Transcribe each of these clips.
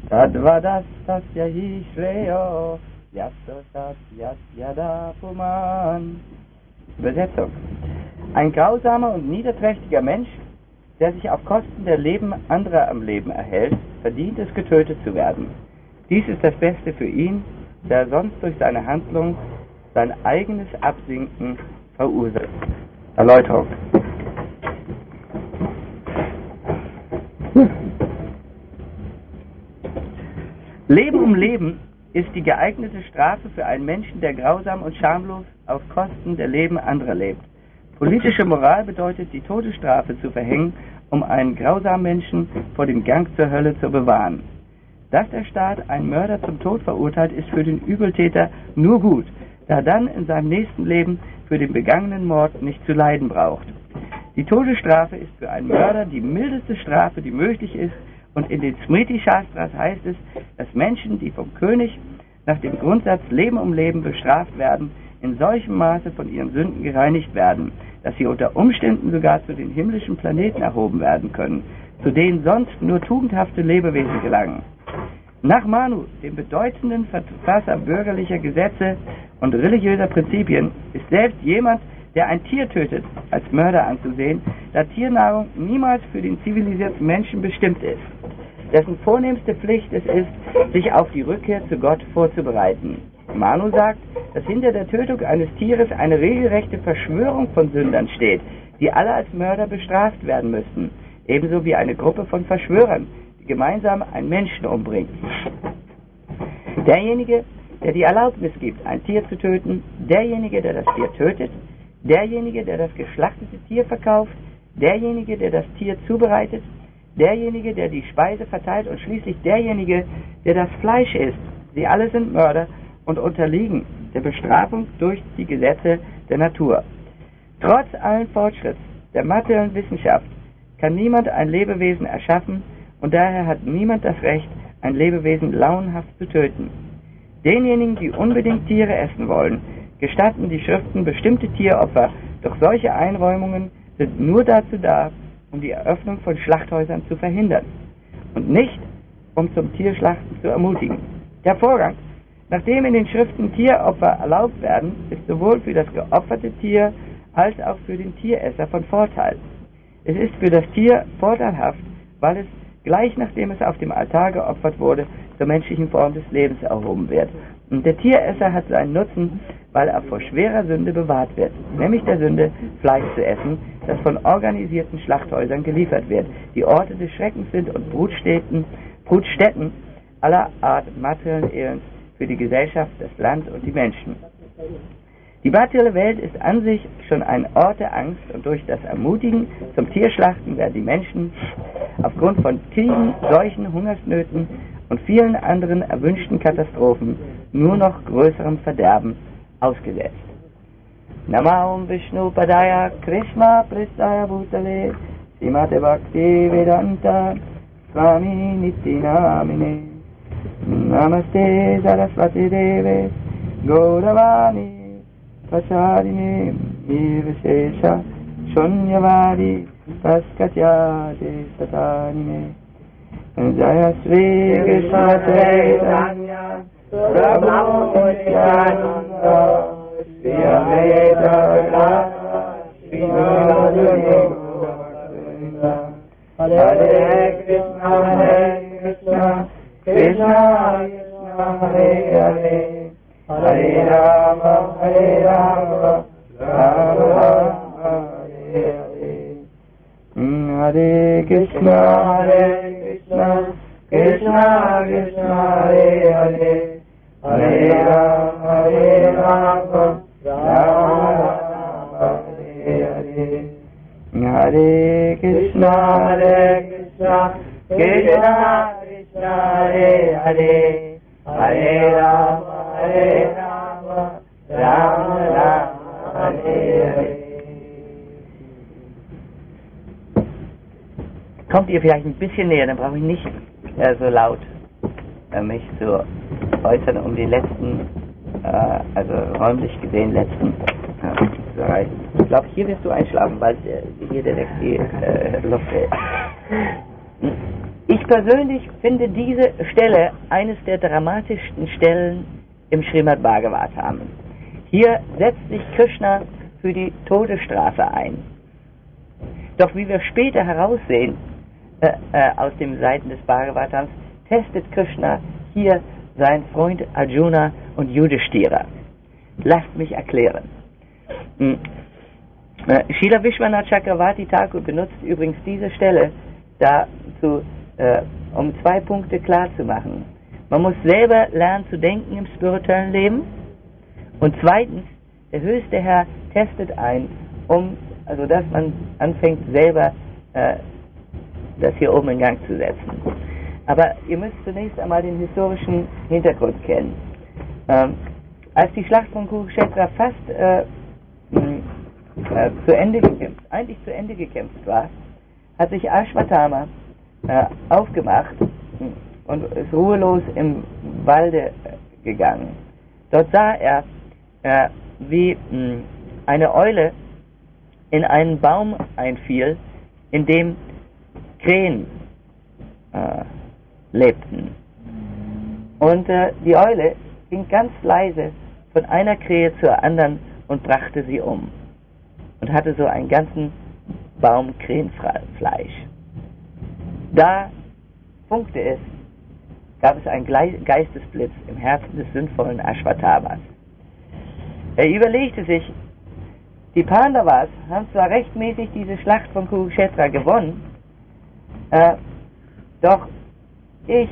Tadvadas tasya hi shreyo yasosat yada puman. Übersetzung. Ein grausamer und niederträchtiger Mensch, der sich auf Kosten der Leben anderer am Leben erhält, verdient es, getötet zu werden. Dies ist das Beste für ihn, da er sonst durch seine Handlung sein eigenes Absinken verursacht. Erläuterung. Leben um Leben ist die geeignete Strafe für einen Menschen, der grausam und schamlos auf Kosten der Leben anderer lebt. Politische Moral bedeutet, die Todesstrafe zu verhängen, um einen grausamen Menschen vor dem Gang zur Hölle zu bewahren. Dass der Staat einen Mörder zum Tod verurteilt, ist für den Übeltäter nur gut, da er dann in seinem nächsten Leben für den begangenen Mord nicht zu leiden braucht. Die Todesstrafe ist für einen Mörder die mildeste Strafe, die möglich ist, und in den Smriti Shastras heißt es, dass Menschen, die vom König nach dem Grundsatz Leben um Leben bestraft werden, in solchem Maße von ihren Sünden gereinigt werden, dass sie unter Umständen sogar zu den himmlischen Planeten erhoben werden können, zu denen sonst nur tugendhafte Lebewesen gelangen. Nach Manu, dem bedeutenden Verfasser bürgerlicher Gesetze und religiöser Prinzipien, ist selbst jemand, der ein Tier tötet, als Mörder anzusehen, da Tiernahrung niemals für den zivilisierten Menschen bestimmt ist, dessen vornehmste Pflicht es ist, sich auf die Rückkehr zu Gott vorzubereiten. Manu sagt, dass hinter der Tötung eines Tieres eine regelrechte Verschwörung von Sündern steht, die alle als Mörder bestraft werden müssten, ebenso wie eine Gruppe von Verschwörern, die gemeinsam einen Menschen umbringt. Derjenige, der die Erlaubnis gibt, ein Tier zu töten, derjenige, der das Tier tötet, derjenige, der das geschlachtete Tier verkauft, derjenige, der das Tier zubereitet, derjenige, der die Speise verteilt und schließlich derjenige, der das Fleisch isst. Sie alle sind Mörder und unterliegen der Bestrafung durch die Gesetze der Natur. Trotz allen Fortschritts der materiellen Wissenschaft kann niemand ein Lebewesen erschaffen und daher hat niemand das Recht, ein Lebewesen launenhaft zu töten. Denjenigen, die unbedingt Tiere essen wollen, gestatten die Schriften bestimmte Tieropfer, doch solche Einräumungen sind nur dazu da, um die Eröffnung von Schlachthäusern zu verhindern und nicht, um zum Tierschlachten zu ermutigen. Der Vorgang, nachdem in den Schriften Tieropfer erlaubt werden, ist sowohl für das geopferte Tier als auch für den Tieresser von Vorteil. Es ist für das Tier vorteilhaft, weil es gleich nachdem es auf dem Altar geopfert wurde, zur menschlichen Form des Lebens erhoben wird. Und der Tieresser hat seinen Nutzen, weil er vor schwerer Sünde bewahrt wird, nämlich der Sünde, Fleisch zu essen, das von organisierten Schlachthäusern geliefert wird, die Orte des Schreckens sind und Brutstätten aller Art materiellen Elends für die Gesellschaft, das Land und die Menschen. Die materielle Welt ist an sich schon ein Ort der Angst und durch das Ermutigen zum Tierschlachten werden die Menschen aufgrund von Kriegen, Seuchen, Hungersnöten und vielen anderen erwünschten Katastrophen nur noch größerem Verderben ausgesetzt. Namo Vishnu Padaya Krishna Pristaya Bhutale Srimate Bhakti Vedanta Swami Nityanamine Namaste Saraswati Deve Gauravani Prasarine Nirvishesha Shunyavadi Paskatyate Satanime Jaya Sri Krishna Chaitanya Prabhu Nityananda Sri Advaita Sri Madhurya Hare Krishna Krishna Krishna Hare Hare Hare Rama Rama Rama Hare Hare Krishna Krishna Krishna Hare Hare Hare Rama Rama Hare Hare Hare Krishna Krishna Krishna Hare Hare Hare Rama Rama Hare Hare. Kommt ihr vielleicht ein bisschen näher, dann brauche ich nicht so laut mich zu äußern, um die letzten, also räumlich gesehen letzten zu erreichen. Ich glaube, hier wirst du einschlafen, weil hier direkt die Luft ist. Ich persönlich finde diese Stelle eines der dramatischsten Stellen im Srimad Bhagavatam. Hier setzt sich Krishna für die Todesstrafe ein. Doch wie wir später heraussehen, aus den Seiten des Bhagavatams, testet Krishna hier seinen Freund Arjuna und Yudhishthira. Lasst mich erklären. Srila Vishwanath Chakravarti Thakur benutzt übrigens diese Stelle dazu, um 2 Punkte klar zu machen. Man muss selber lernen zu denken im spirituellen Leben, und zweitens, der höchste Herr testet ein, also dass man anfängt selber das hier oben in Gang zu setzen. Aber ihr müsst zunächst einmal den historischen Hintergrund kennen. Als die Schlacht von Kurukshetra fast zu Ende gekämpft war, hat sich Ashwatthama aufgemacht und ist ruhelos im Walde gegangen. Dort sah er, wie eine Eule in einen Baum einfiel, in dem Krähen lebten. Und die Eule ging ganz leise von einer Krähe zur anderen und brachte sie um. Und hatte so einen ganzen Baum Krähenfleisch. Da funkte es, gab es einen Geistesblitz im Herzen des sündvollen Ashwatthama. Er überlegte sich, die Pandavas haben zwar rechtmäßig diese Schlacht von Kurukshetra gewonnen, doch ich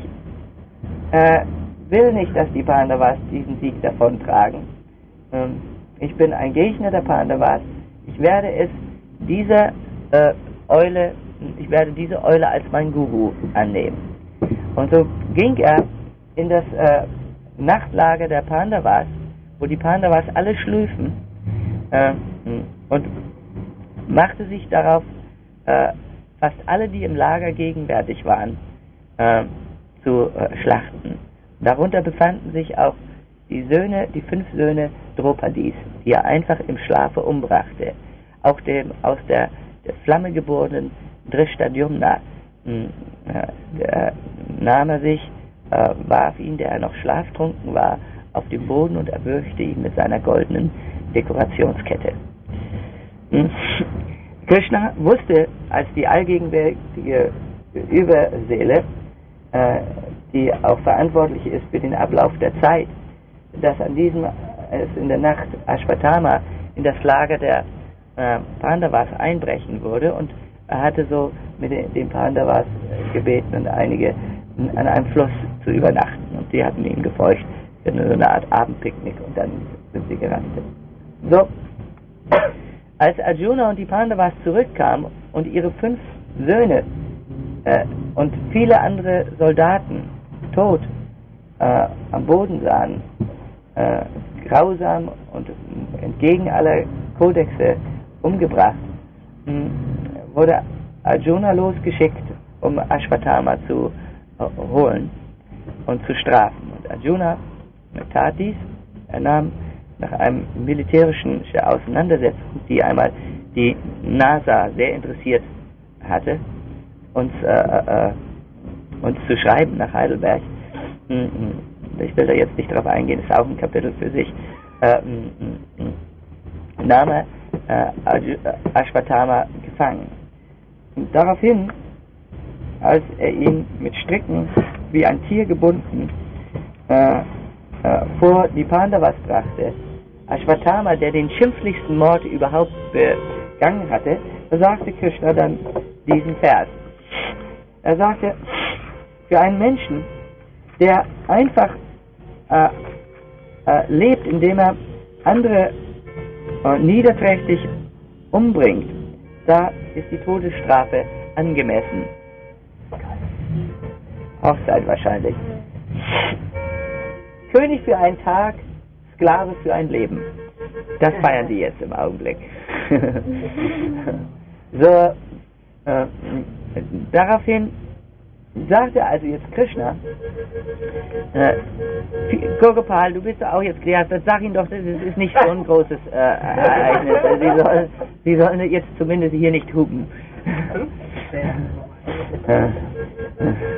will nicht, dass die Pandavas diesen Sieg davontragen. Ich bin ein Gegner der Pandavas. Ich werde diese Eule als mein Guru annehmen. Und so ging er in das Nachtlager der Pandavas, wo die Pandavas alle schliefen, und machte sich darauf, fast alle, die im Lager gegenwärtig waren, zu schlachten. Darunter befanden sich auch die 5 Söhne Draupadis, die er einfach im Schlafe umbrachte. Auch dem aus der Flamme geborenen Drishtadyumna nahm er sich, warf ihn, der er noch schlaftrunken war, auf den Boden und erwürgte ihn mit seiner goldenen Dekorationskette. Krishna wusste, als die allgegenwärtige Überseele, die auch verantwortlich ist für den Ablauf der Zeit, dass es in der Nacht Ashwatthama in das Lager der Pandavas einbrechen würde, und er hatte so mit den Pandavas gebeten, und einige an einem Fluss zu übernachten, und die hatten ihm gefolgt für so eine Art Abendpicknick, und dann sind sie gerastet. So, als Arjuna und die Pandavas zurückkamen und ihre 5 Söhne und viele andere Soldaten tot am Boden sahen, grausam und entgegen aller Kodexe umgebracht, wurde Arjuna losgeschickt, um Ashwatthama zu holen und zu strafen. Und Arjuna tat dies. Er nahm nach einem militärischen Auseinandersetzung, die einmal die NASA sehr interessiert hatte, uns zu schreiben nach Heidelberg. Ich will da jetzt nicht drauf eingehen, das ist auch ein Kapitel für sich. Nahm er Ashwatthama gefangen. Und daraufhin, als er ihn mit Stricken wie ein Tier gebunden vor die Pandavas brachte, Ashwatthama, der den schimpflichsten Mord überhaupt begangen hatte, da sagte Krishna dann diesen Vers. Er sagte, für einen Menschen, der einfach lebt, indem er andere niederträchtig umbringt, da ist die Todesstrafe angemessen. Hochzeit wahrscheinlich. König für einen Tag, Sklave für ein Leben. Das feiern die jetzt im Augenblick. So, daraufhin sagte also jetzt Krishna, Gopal, du bist doch auch jetzt klar, sag ihn doch, das ist nicht so ein großes Ereignis. Sie sollen jetzt zumindest hier nicht hupen.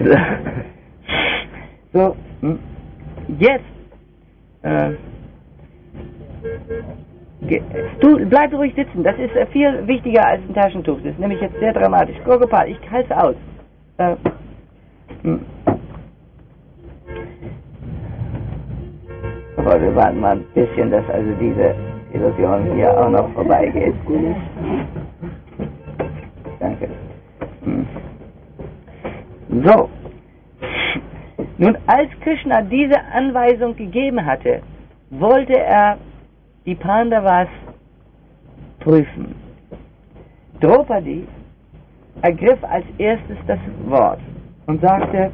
So, jetzt, du bleib ruhig sitzen, das ist viel wichtiger als ein Taschentuch, das ist nämlich jetzt sehr dramatisch. Gogopal, ich halte es aus. Aber wir warten mal ein bisschen, dass also diese Illusion hier auch noch vorbeigeht. Danke. So. Nun, als Krishna diese Anweisung gegeben hatte, wollte er die Pandavas prüfen. Draupadi ergriff als erstes das Wort und sagte,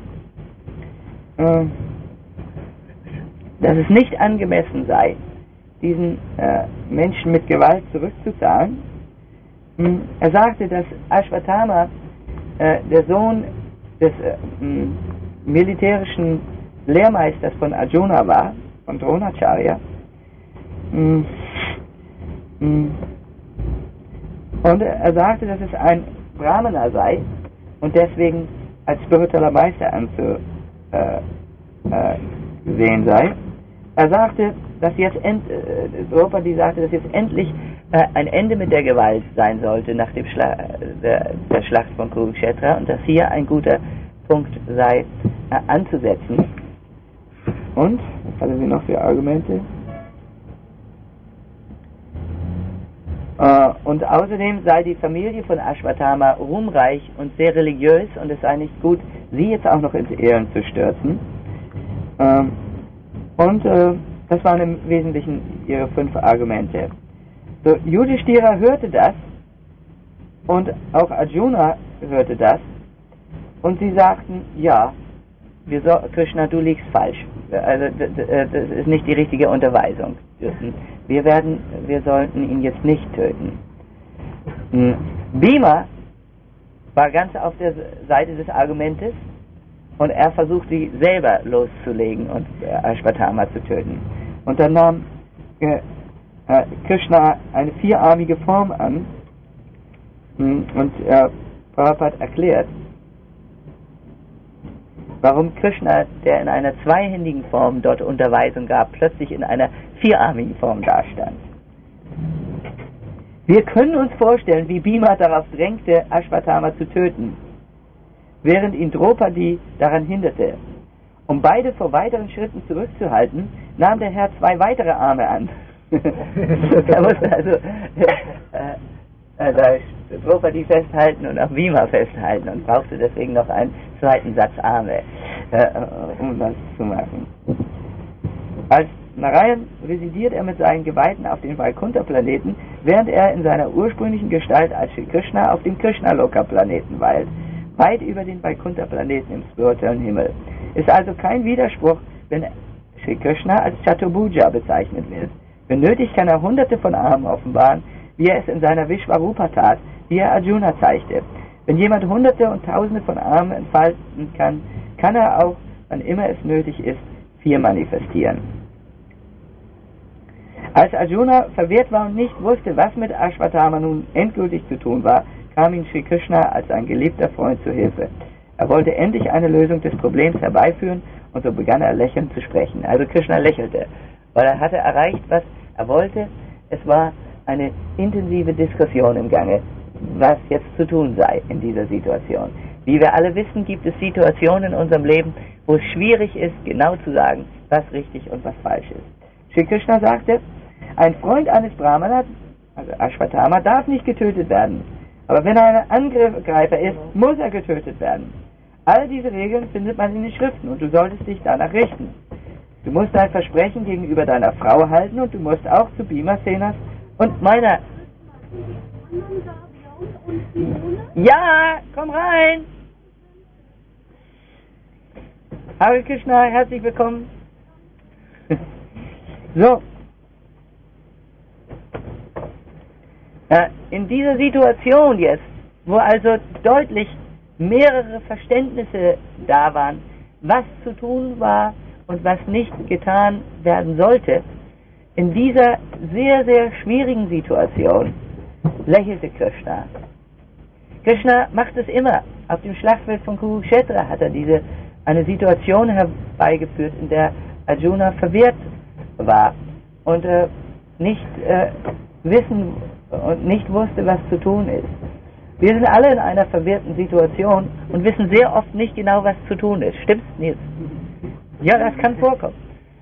dass es nicht angemessen sei, diesen Menschen mit Gewalt zurückzuzahlen. Er sagte, dass Ashwatthama der Sohn des militärischen Lehrmeisters von Arjuna war, von Dronacharya. Und er sagte, dass es ein Brahmana sei und deswegen als spiritueller Meister anzusehen sei. Er sagte, dass jetzt Draupadi sagte, dass jetzt endlich ein Ende mit der Gewalt sein sollte nach dem der Schlacht von Kurukshetra und dass hier ein guter Punkt sei, anzusetzen. Und, was hatten Sie noch für Argumente? Und außerdem sei die Familie von Ashwatthama ruhmreich und sehr religiös und es sei nicht gut, sie jetzt auch noch ins Irren zu stürzen. Das waren im Wesentlichen ihre 5 Argumente. So, Yudhishthira hörte das und auch Arjuna hörte das und sie sagten, ja, Krishna, du liegst falsch. Also das ist nicht die richtige Unterweisung. Wir sollten ihn jetzt nicht töten. Bhima war ganz auf der Seite des Argumentes und er versuchte sie selber loszulegen und Ashwatthama zu töten. Und dann nahm Krishna eine 4-armige Form an und Prabhupada erklärt, warum Krishna, der in einer 2-händigen Form dort Unterweisung gab, plötzlich in einer 4-armigen Form dastand. Wir können uns vorstellen, wie Bhima darauf drängte, Ashwatthama zu töten, während ihn Draupadi daran hinderte. Um beide vor weiteren Schritten zurückzuhalten, nahm der Herr 2 weitere Arme an. Er musste also Draupadi festhalten und auch Bhima festhalten und brauchte deswegen noch einen zweiten Satz Arme, um das zu machen. Als Narayan residiert er mit seinen Geweihten auf dem Vaikuntha-Planeten, während er in seiner ursprünglichen Gestalt als Shri Krishna auf dem Krishna-Loka-Planeten weilt, weit über den Vaikuntha-Planeten im spirituellen Himmel. Ist also kein Widerspruch, wenn Shri Krishna als Chaturbuja bezeichnet wird. Wenn nötig, kann er hunderte von Armen offenbaren, wie er es in seiner Vishvarupa tat, wie er Arjuna zeigte. Wenn jemand hunderte und tausende von Armen entfalten kann, kann er auch, wann immer es nötig ist, 4 manifestieren. Als Arjuna verwirrt war und nicht wusste, was mit Ashwatthama nun endgültig zu tun war, kam ihm Shri Krishna als ein geliebter Freund zu Hilfe. Er wollte endlich eine Lösung des Problems herbeiführen und so begann er lächelnd zu sprechen. Also Krishna lächelte, weil er hatte erreicht, was er wollte. Es war eine intensive Diskussion im Gange, was jetzt zu tun sei in dieser Situation. Wie wir alle wissen, gibt es Situationen in unserem Leben, wo es schwierig ist, genau zu sagen, was richtig und was falsch ist. Shri Krishna sagte, ein Freund eines Brahmanas, also Ashwatthama, darf nicht getötet werden. Aber wenn er ein Angreifer ist, muss er getötet werden. All diese Regeln findet man in den Schriften und du solltest dich danach richten. Du musst dein Versprechen gegenüber deiner Frau halten und du musst auch zu Bhimasenas und meiner... Ja, komm rein! Hare Krishna, herzlich willkommen. So. In dieser Situation jetzt, wo also deutlich mehrere Verständnisse da waren, was zu tun war und was nicht getan werden sollte, in dieser sehr, sehr schwierigen Situation lächelte Krishna. Krishna macht es immer. Auf dem Schlachtfeld von Kurukshetra hat er eine Situation herbeigeführt, in der Arjuna verwirrt war und nicht wissen und nicht wusste, was zu tun ist. Wir sind alle in einer verwirrten Situation und wissen sehr oft nicht genau, was zu tun ist. Stimmt's, Nils? Ja, das kann vorkommen.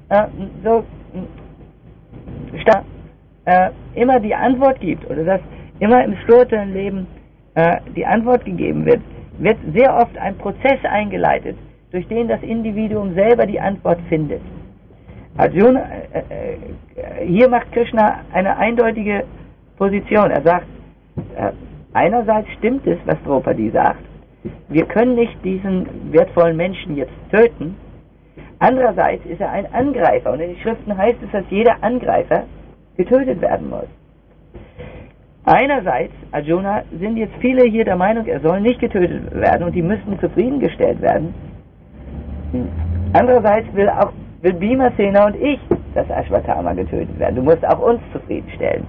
Immer die Antwort gibt, oder dass immer im spirituellen Leben die Antwort gegeben wird, wird sehr oft ein Prozess eingeleitet, durch den das Individuum selber die Antwort findet. Arjuna, hier macht Krishna eine eindeutige Position. Er sagt, einerseits stimmt es, was Draupadi sagt, wir können nicht diesen wertvollen Menschen jetzt töten, andererseits ist er ein Angreifer und in den Schriften heißt es, dass jeder Angreifer getötet werden muss. Einerseits, Arjuna, sind jetzt viele hier der Meinung, er soll nicht getötet werden und die müssten zufriedengestellt werden. Andererseits will Bhimasena und ich, dass Ashwatthama getötet werden. Du musst auch uns zufriedenstellen.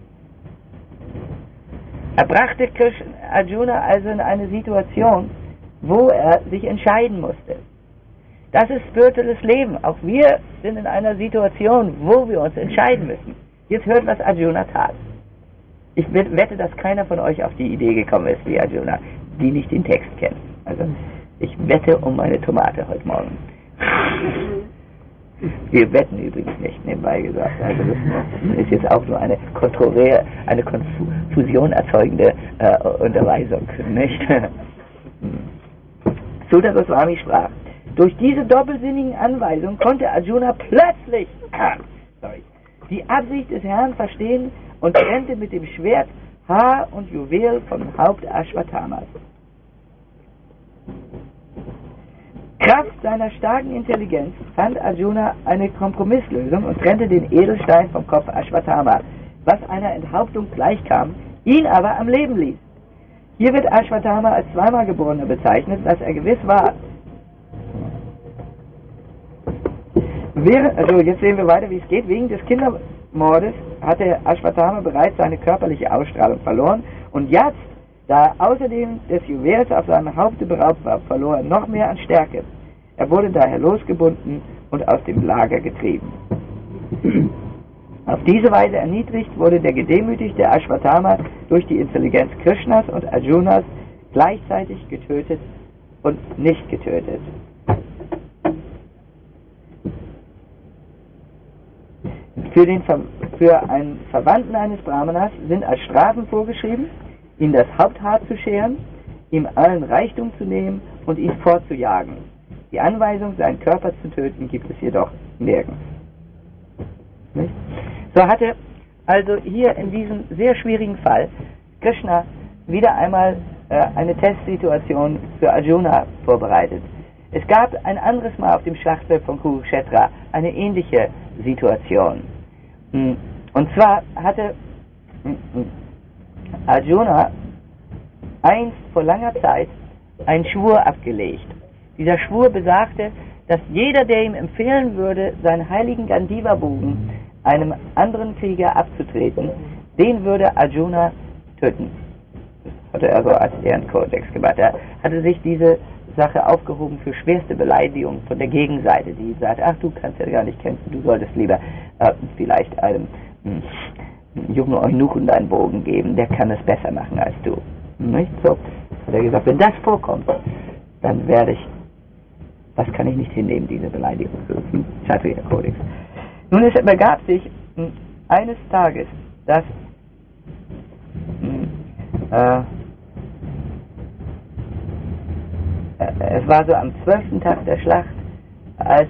Er brachte Arjuna also in eine Situation, wo er sich entscheiden musste. Das ist spirituelles Leben. Auch wir sind in einer Situation, wo wir uns entscheiden müssen. Jetzt hört, was Arjuna tat. Ich wette, dass keiner von euch auf die Idee gekommen ist wie Arjuna, die nicht den Text kennt. Also, ich wette um meine Tomate heute Morgen. Wir wetten übrigens nicht, nebenbei gesagt. Also das ist jetzt auch nur eine Konfusion erzeugende Unterweisung, nicht? Sutta Goswami sprach, durch diese doppelsinnigen Anweisungen konnte Arjuna plötzlich die Absicht des Herrn verstehen und trennte mit dem Schwert Haar und Juwel vom Haupt Ashwathamas. Kraft seiner starken Intelligenz fand Arjuna eine Kompromisslösung und trennte den Edelstein vom Kopf Ashwatthama, was einer Enthauptung gleichkam, ihn aber am Leben ließ. Hier wird Ashwatthama als zweimal Geborener bezeichnet, dass er gewiss war. Also jetzt sehen wir weiter, wie es geht. Wegen des Kindermordes hatte Ashwatthama bereits seine körperliche Ausstrahlung verloren und jetzt, da er außerdem des Juwels auf seinem Haupte beraubt war, verlor er noch mehr an Stärke. Er wurde daher losgebunden und aus dem Lager getrieben. Auf diese Weise erniedrigt wurde der gedemütigte Ashwatthama durch die Intelligenz Krishnas und Arjunas gleichzeitig getötet und nicht getötet. Für einen Verwandten eines Brahmanas sind als Strafen vorgeschrieben, ihm das Haupthaar zu scheren, ihm allen Reichtum zu nehmen und ihn fortzujagen. Die Anweisung, seinen Körper zu töten, gibt es jedoch nirgends. Nicht? So hatte also hier in diesem sehr schwierigen Fall Krishna wieder einmal eine Testsituation für Arjuna vorbereitet. Es gab ein anderes Mal auf dem Schlachtfeld von Kurukshetra eine ähnliche Situation. Und zwar hatte Arjuna einst vor langer Zeit einen Schwur abgelegt. Dieser Schwur besagte, dass jeder, der ihm empfehlen würde, seinen heiligen Gandiva-Bogen einem anderen Krieger abzutreten, den würde Arjuna töten. Das hatte er so als Ehrenkodex gemacht. Er hatte sich diese Sache aufgehoben für schwerste Beleidigung von der Gegenseite, die sagt, ach, du kannst ja gar nicht kämpfen, du solltest lieber vielleicht einem jungen Eunuchen deinen Bogen geben, der kann es besser machen als du. Nicht so? Hat er gesagt, wenn das vorkommt, dann werde ich, das kann ich nicht hinnehmen, diese Beleidigung. Kshatriya-Kodex. Nun, es begab sich eines Tages, dass es war so am 12. Tag der Schlacht, als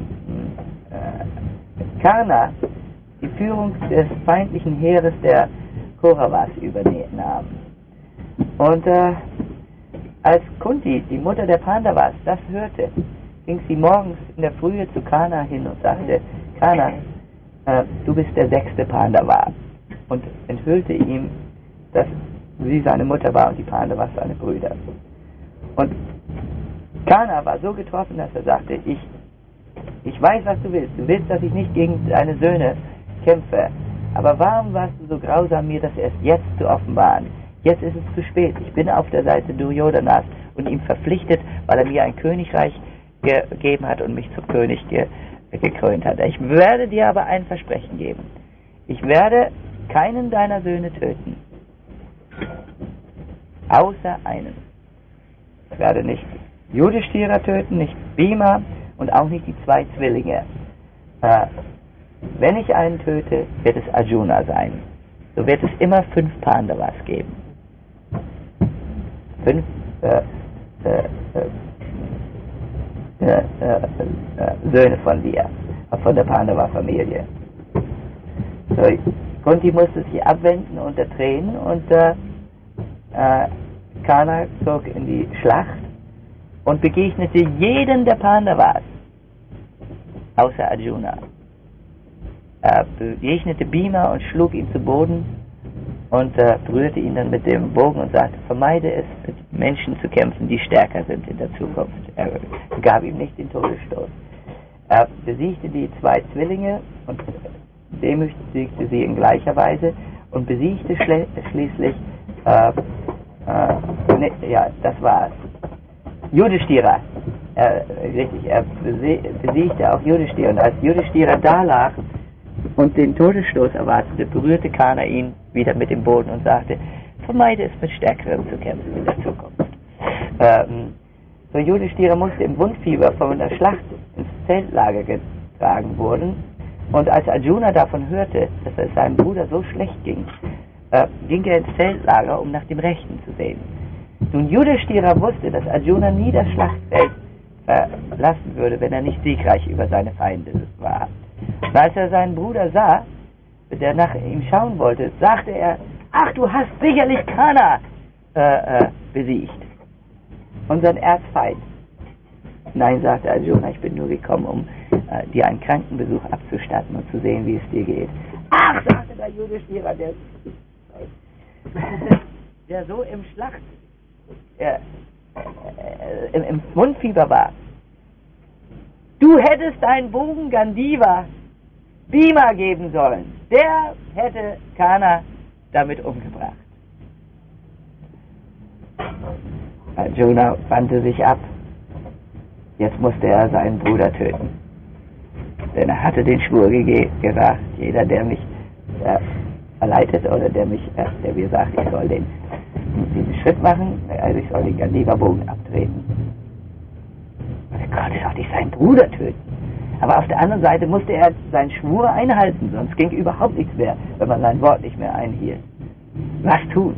Karna die Führung des feindlichen Heeres der Kauravas übernahm. Und als Kunti, die Mutter der Pandavas, das hörte, ging sie morgens in der Frühe zu Karna hin und sagte, Karna, du bist der 6. Pandava, und enthüllte ihm, dass sie seine Mutter war und die Pandavas seine Brüder. Und Karna war so getroffen, dass er sagte, ich weiß, was du willst. Du willst, dass ich nicht gegen deine Söhne kämpfe. Aber warum warst du so grausam, mir das erst jetzt zu offenbaren? Jetzt ist es zu spät. Ich bin auf der Seite Duryodanas und ihm verpflichtet, weil er mir ein Königreich gegeben hat und mich zum König gekrönt hat. Ich werde dir aber ein Versprechen geben. Ich werde keinen deiner Söhne töten. Außer einen. Ich werde nicht Yudhishthira töten, nicht Bhima und auch nicht die 2 Zwillinge. Wenn ich einen töte, wird es Arjuna sein. So wird es immer 5 Pandavas geben. 5 Söhne von dir, von der Pandava-Familie. So, Kunti musste sich abwenden unter Tränen und Karna zog in die Schlacht und begegnete jeden der Pandavas, außer Arjuna. Er begegnete Bhima und schlug ihn zu Boden und berührte ihn dann mit dem Bogen und sagte, vermeide es, mit Menschen zu kämpfen, die stärker sind in der Zukunft. Er gab ihm nicht den Todesstoß. Er besiegte die 2 Zwillinge und demütigte sie in gleicher Weise und besiegte schließlich, das war Yudhishthira. Richtig, er besiegte auch Yudhishthira. Und als Yudhishthira da lag und den Todesstoß erwartete, berührte Karna ihn wieder mit dem Boden und sagte, vermeide es, mit Stärkeren zu kämpfen in der Zukunft. So Yudhishthira musste im Wundfieber von der Schlacht ins Zeltlager getragen worden. Und als Arjuna davon hörte, dass es seinem Bruder so schlecht ging, ging er ins Zeltlager, um nach dem Rechten zu sehen. Nun, Yudhishthira wusste, dass Arjuna nie das Schlachtfeld verlassen würde, wenn er nicht siegreich über seine Feinde war. Und als er seinen Bruder sah, der nach ihm schauen wollte, sagte er, ach, du hast sicherlich Karna besiegt, unseren Erzfeind. Nein, sagte Arjuna, ich bin nur gekommen, um dir einen Krankenbesuch abzustatten und zu sehen, wie es dir geht. Ach, sagte der Yudhishthira, der so im Schlacht, im Mundfieber war. Du hättest deinen Bogen Gandiva Bhima geben sollen. Der hätte Karna damit umgebracht. Arjuna wandte sich ab. Jetzt musste er seinen Bruder töten. Denn er hatte den Schwur gesagt, jeder, der mich verleitet oder der mir sagt, ich soll diesen Schritt machen, also ich soll den Gandiva-Bogen abtreten. Er konnte doch nicht seinen Bruder töten. Aber auf der anderen Seite musste er seinen Schwur einhalten, sonst ging überhaupt nichts mehr, wenn man sein Wort nicht mehr einhielt. Was tun?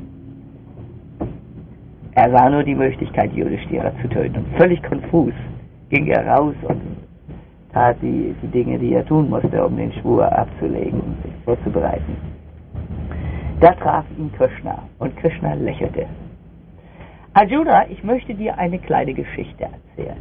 Er sah nur die Möglichkeit, Yudhishthira zu töten. Und völlig konfus ging er raus und tat die Dinge, die er tun musste, um den Schwur abzulegen und sich vorzubereiten. Da traf ihn Krishna und Krishna lächelte. Arjuna, ich möchte dir eine kleine Geschichte erzählen.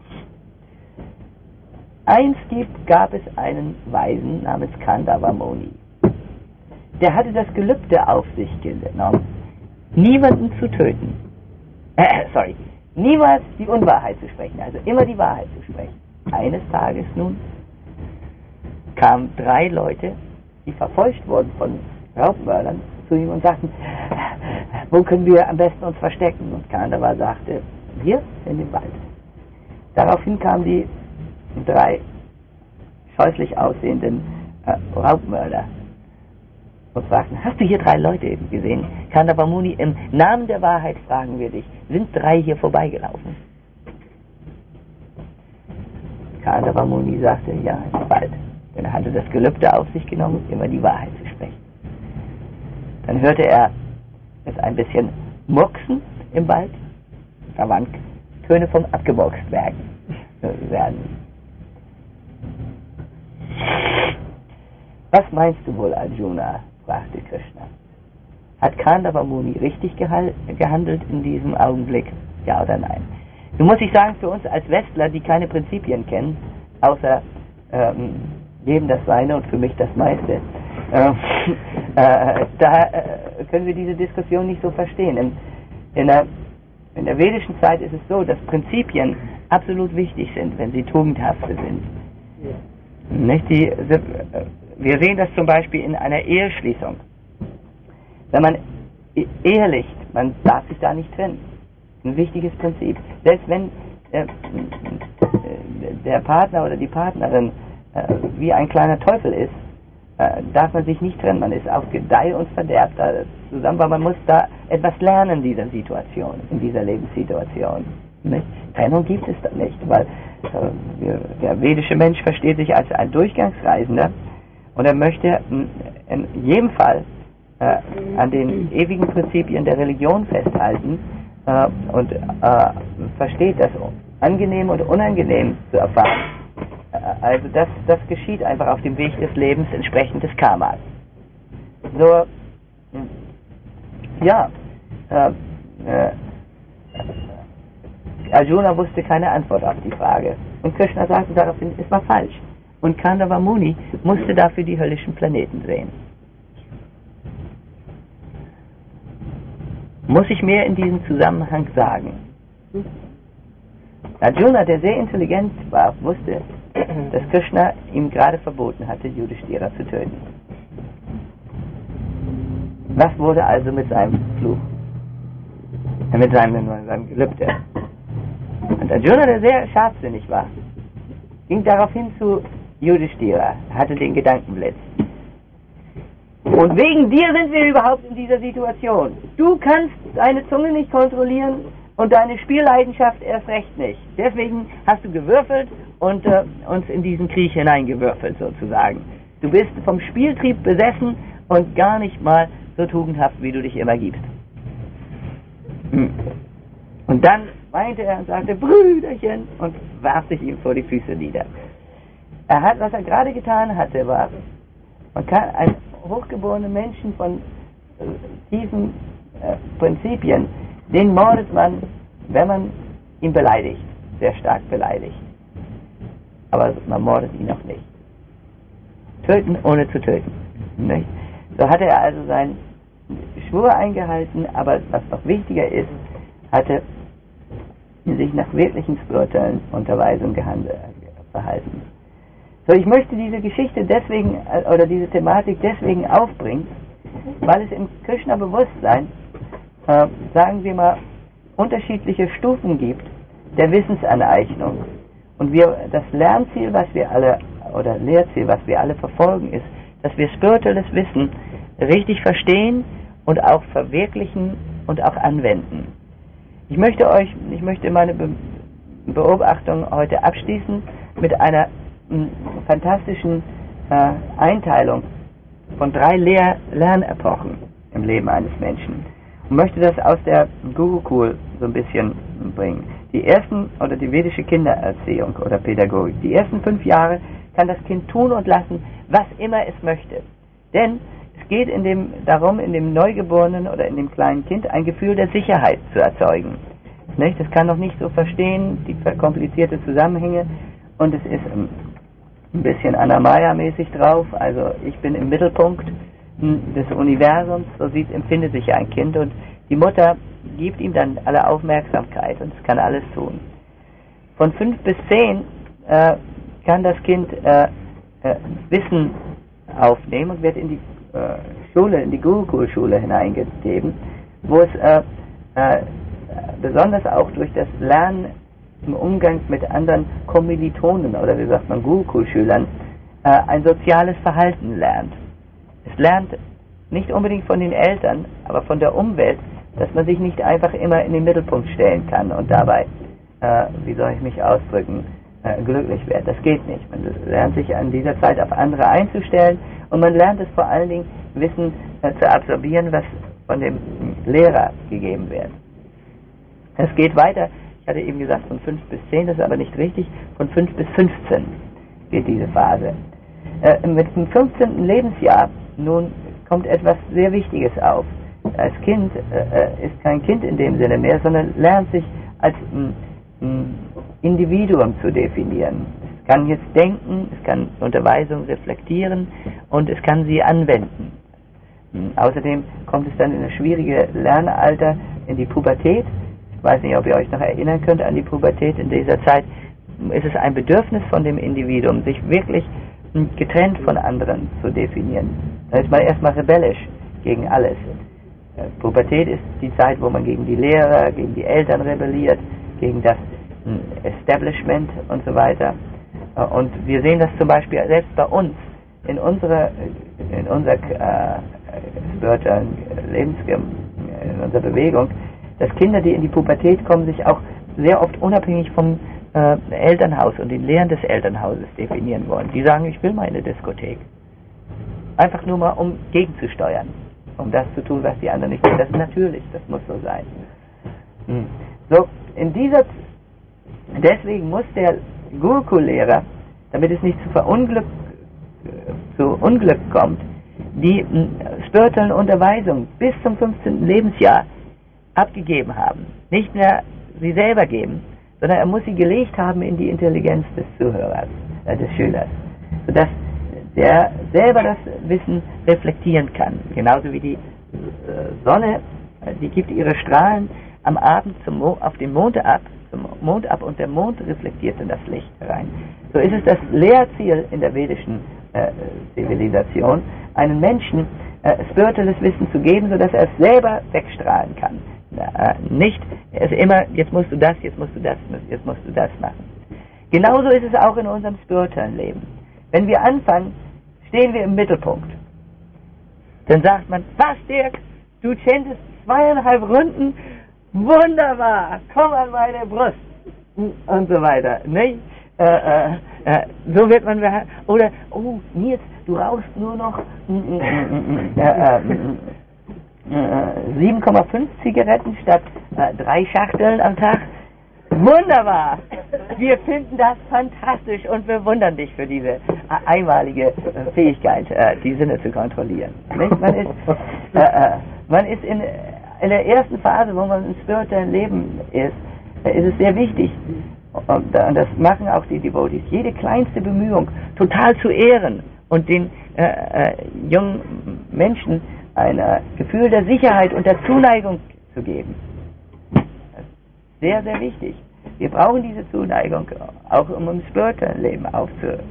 Einst gab es einen Weisen namens Kandava Muni. Der hatte das Gelübde auf sich genommen, niemanden zu töten. Niemals die Unwahrheit zu sprechen, also immer die Wahrheit zu sprechen. Eines Tages nun kamen 3 Leute, die verfolgt wurden von Raubmördern, zu ihm und sagten, wo können wir am besten uns verstecken? Und Kandava sagte, hier in dem Wald. Daraufhin kamen die 3 scheußlich aussehenden Raubmörder und fragten, hast du hier 3 Leute gesehen? Kandava Muni, im Namen der Wahrheit fragen wir dich, sind 3 hier vorbeigelaufen? Kandava Muni sagte, ja, bald. Denn er hatte das Gelübde auf sich genommen, immer die Wahrheit zu sprechen. Dann hörte er es ein bisschen murksen im Wald. Da waren Töne vom abgemurkst werden. Was meinst du wohl, Arjuna? Fragte Krishna. Hat Kandava Muni richtig gehandelt in diesem Augenblick? Ja oder nein? Nun muss ich sagen, für uns als Westler, die keine Prinzipien kennen, außer jedem das Seine und für mich das meiste, da können wir diese Diskussion nicht so verstehen. In der vedischen Zeit ist es so, dass Prinzipien absolut wichtig sind, wenn sie tugendhafte sind. Ja. Nicht? Wir sehen das zum Beispiel in einer Eheschließung. Wenn man ehrlich, man darf sich da nicht trennen. Ein wichtiges Prinzip. Selbst wenn der Partner oder die Partnerin wie ein kleiner Teufel ist, darf man sich nicht trennen. Man ist auf Gedeih und Verderb da zusammen, weil man muss da etwas lernen in dieser Situation, in dieser Lebenssituation. Nicht? Trennung gibt es da nicht, weil der vedische Mensch versteht sich als ein Durchgangsreisender und er möchte in jedem Fall an den ewigen Prinzipien der Religion festhalten und versteht das angenehm und unangenehm zu erfahren. Also das geschieht einfach auf dem Weg des Lebens entsprechend des Karmas. So, ja, Arjuna wusste keine Antwort auf die Frage. Und Krishna sagte daraufhin, es war falsch. Und Kandava Muni musste dafür die höllischen Planeten sehen. Muss ich mehr in diesem Zusammenhang sagen? Arjuna, der sehr intelligent war, wusste, dass Krishna ihm gerade verboten hatte, Yudhishthira zu töten. Was wurde also mit seinem Fluch? Mit seinem Gelübde? Und Arjuna, der sehr scharfsinnig war, ging daraufhin zu Yudhishthira, hatte den Gedankenblitz. Und wegen dir sind wir überhaupt in dieser Situation. Du kannst deine Zunge nicht kontrollieren und deine Spielleidenschaft erst recht nicht. Deswegen hast du gewürfelt und uns in diesen Krieg hineingewürfelt sozusagen. Du bist vom Spieltrieb besessen und gar nicht mal so tugendhaft, wie du dich immer gibst. Und dann weinte er und sagte, Brüderchen, und warf sich ihm vor die Füße nieder. Was er gerade getan hatte, war, man kann einen hochgeborenen Menschen von tiefen Prinzipien, den mordet man, wenn man ihn beleidigt, sehr stark beleidigt. Aber man mordet ihn auch nicht. Töten ohne zu töten. Nicht? So hatte er also seinen Schwur eingehalten, aber was noch wichtiger ist, hatte sich nach wirklichen spirituellen Unterweisungen verhalten. So, ich möchte diese Geschichte deswegen, oder diese Thematik deswegen aufbringen, weil es im Krishna-Bewusstsein, sagen wir mal, unterschiedliche Stufen gibt der Wissensaneignung. Und das Lernziel, was wir alle, oder Lehrziel, was wir alle verfolgen, ist, dass wir spirituelles Wissen richtig verstehen und auch verwirklichen und auch anwenden. Ich möchte meine Beobachtung heute abschließen mit einer fantastischen Einteilung von 3 Lernepochen im Leben eines Menschen und möchte das aus der Gurukul so ein bisschen bringen. Die ersten, oder die vedische Kindererziehung oder Pädagogik, die ersten 5 Jahre kann das Kind tun und lassen, was immer es möchte. Denn es geht darum, in dem Neugeborenen oder in dem kleinen Kind ein Gefühl der Sicherheit zu erzeugen. Nicht? Das kann noch nicht so verstehen, die komplizierte Zusammenhänge, und es ist ein bisschen Anamaya-mäßig drauf, also ich bin im Mittelpunkt des Universums, so empfindet sich ein Kind, und die Mutter gibt ihm dann alle Aufmerksamkeit und es kann alles tun. Von 5 bis 10 kann das Kind Wissen aufnehmen und wird in die Schule, in die Gurukul-Schule hineingegeben, wo es besonders auch durch das Lernen im Umgang mit anderen Kommilitonen oder wie sagt man Gurukul-Schülern ein soziales Verhalten lernt. Es lernt nicht unbedingt von den Eltern, aber von der Umwelt, dass man sich nicht einfach immer in den Mittelpunkt stellen kann und dabei, wie soll ich mich ausdrücken, glücklich wird. Das geht nicht. Man lernt sich an dieser Zeit auf andere einzustellen und man lernt es vor allen Dingen, Wissen zu absorbieren, was von dem Lehrer gegeben wird. Es geht weiter, ich hatte eben gesagt von 5 bis 10, das ist aber nicht richtig, von 5 bis 15 geht diese Phase. Mit dem 15. Lebensjahr nun kommt etwas sehr Wichtiges auf. Als Kind ist kein Kind in dem Sinne mehr, sondern lernt sich als Individuum zu definieren. Es kann jetzt denken, es kann Unterweisung reflektieren und es kann sie anwenden. Außerdem kommt es dann in das schwierige Lernalter, in die Pubertät. Ich weiß nicht, ob ihr euch noch erinnern könnt an die Pubertät. In dieser Zeit ist es ein Bedürfnis von dem Individuum, sich wirklich getrennt von anderen zu definieren. Da ist man erstmal rebellisch gegen alles. Pubertät ist die Zeit, wo man gegen die Lehrer, gegen die Eltern rebelliert, gegen das Establishment und so weiter. Und wir sehen das zum Beispiel selbst bei uns, in unserer spirituellen in unserer Bewegung, dass Kinder, die in die Pubertät kommen, sich auch sehr oft unabhängig vom Elternhaus und den Lehren des Elternhauses definieren wollen. Die sagen, ich will mal in eine Diskothek. Einfach nur mal, um gegenzusteuern, um das zu tun, was die anderen nicht tun. Das ist natürlich, das muss so sein. So, deswegen muss der Gurukul-Lehrer, damit es nicht zu Unglück kommt, die spirituellen Unterweisungen bis zum 15. Lebensjahr abgegeben haben. Nicht mehr sie selber geben, sondern er muss sie gelegt haben in die Intelligenz des Zuhörers, des Schülers, sodass der selber das Wissen reflektieren kann. Genauso wie die Sonne, die gibt ihre Strahlen am Abend auf den Mond ab, und der Mond reflektiert in das Licht herein. So ist es das Lehrziel in der vedischen Zivilisation, einen Menschen spirituelles Wissen zu geben, sodass er es selber wegstrahlen kann. Nicht, es immer, jetzt musst du das, jetzt musst du das, jetzt musst du das machen. Genauso ist es auch in unserem spirituellen Leben. Wenn wir anfangen, stehen wir im Mittelpunkt. Dann sagt man, was Dirk, du chantest 2,5 Runden, wunderbar, komm an meine Brust und so weiter. Nicht? So wird man, oder, oh Nils, du rauchst nur noch 7,5 Zigaretten statt 3 Schachteln am Tag. Wunderbar! Wir finden das fantastisch und bewundern dich für diese einmalige Fähigkeit, die Sinne zu kontrollieren. Nicht? Man ist in der ersten Phase, wo man im spirituellen Leben ist es sehr wichtig, und das machen auch die Devotees, jede kleinste Bemühung total zu ehren und den jungen Menschen ein Gefühl der Sicherheit und der Zuneigung zu geben. Sehr, sehr wichtig. Wir brauchen diese Zuneigung, auch um im spirituellen Leben aufzuwachsen.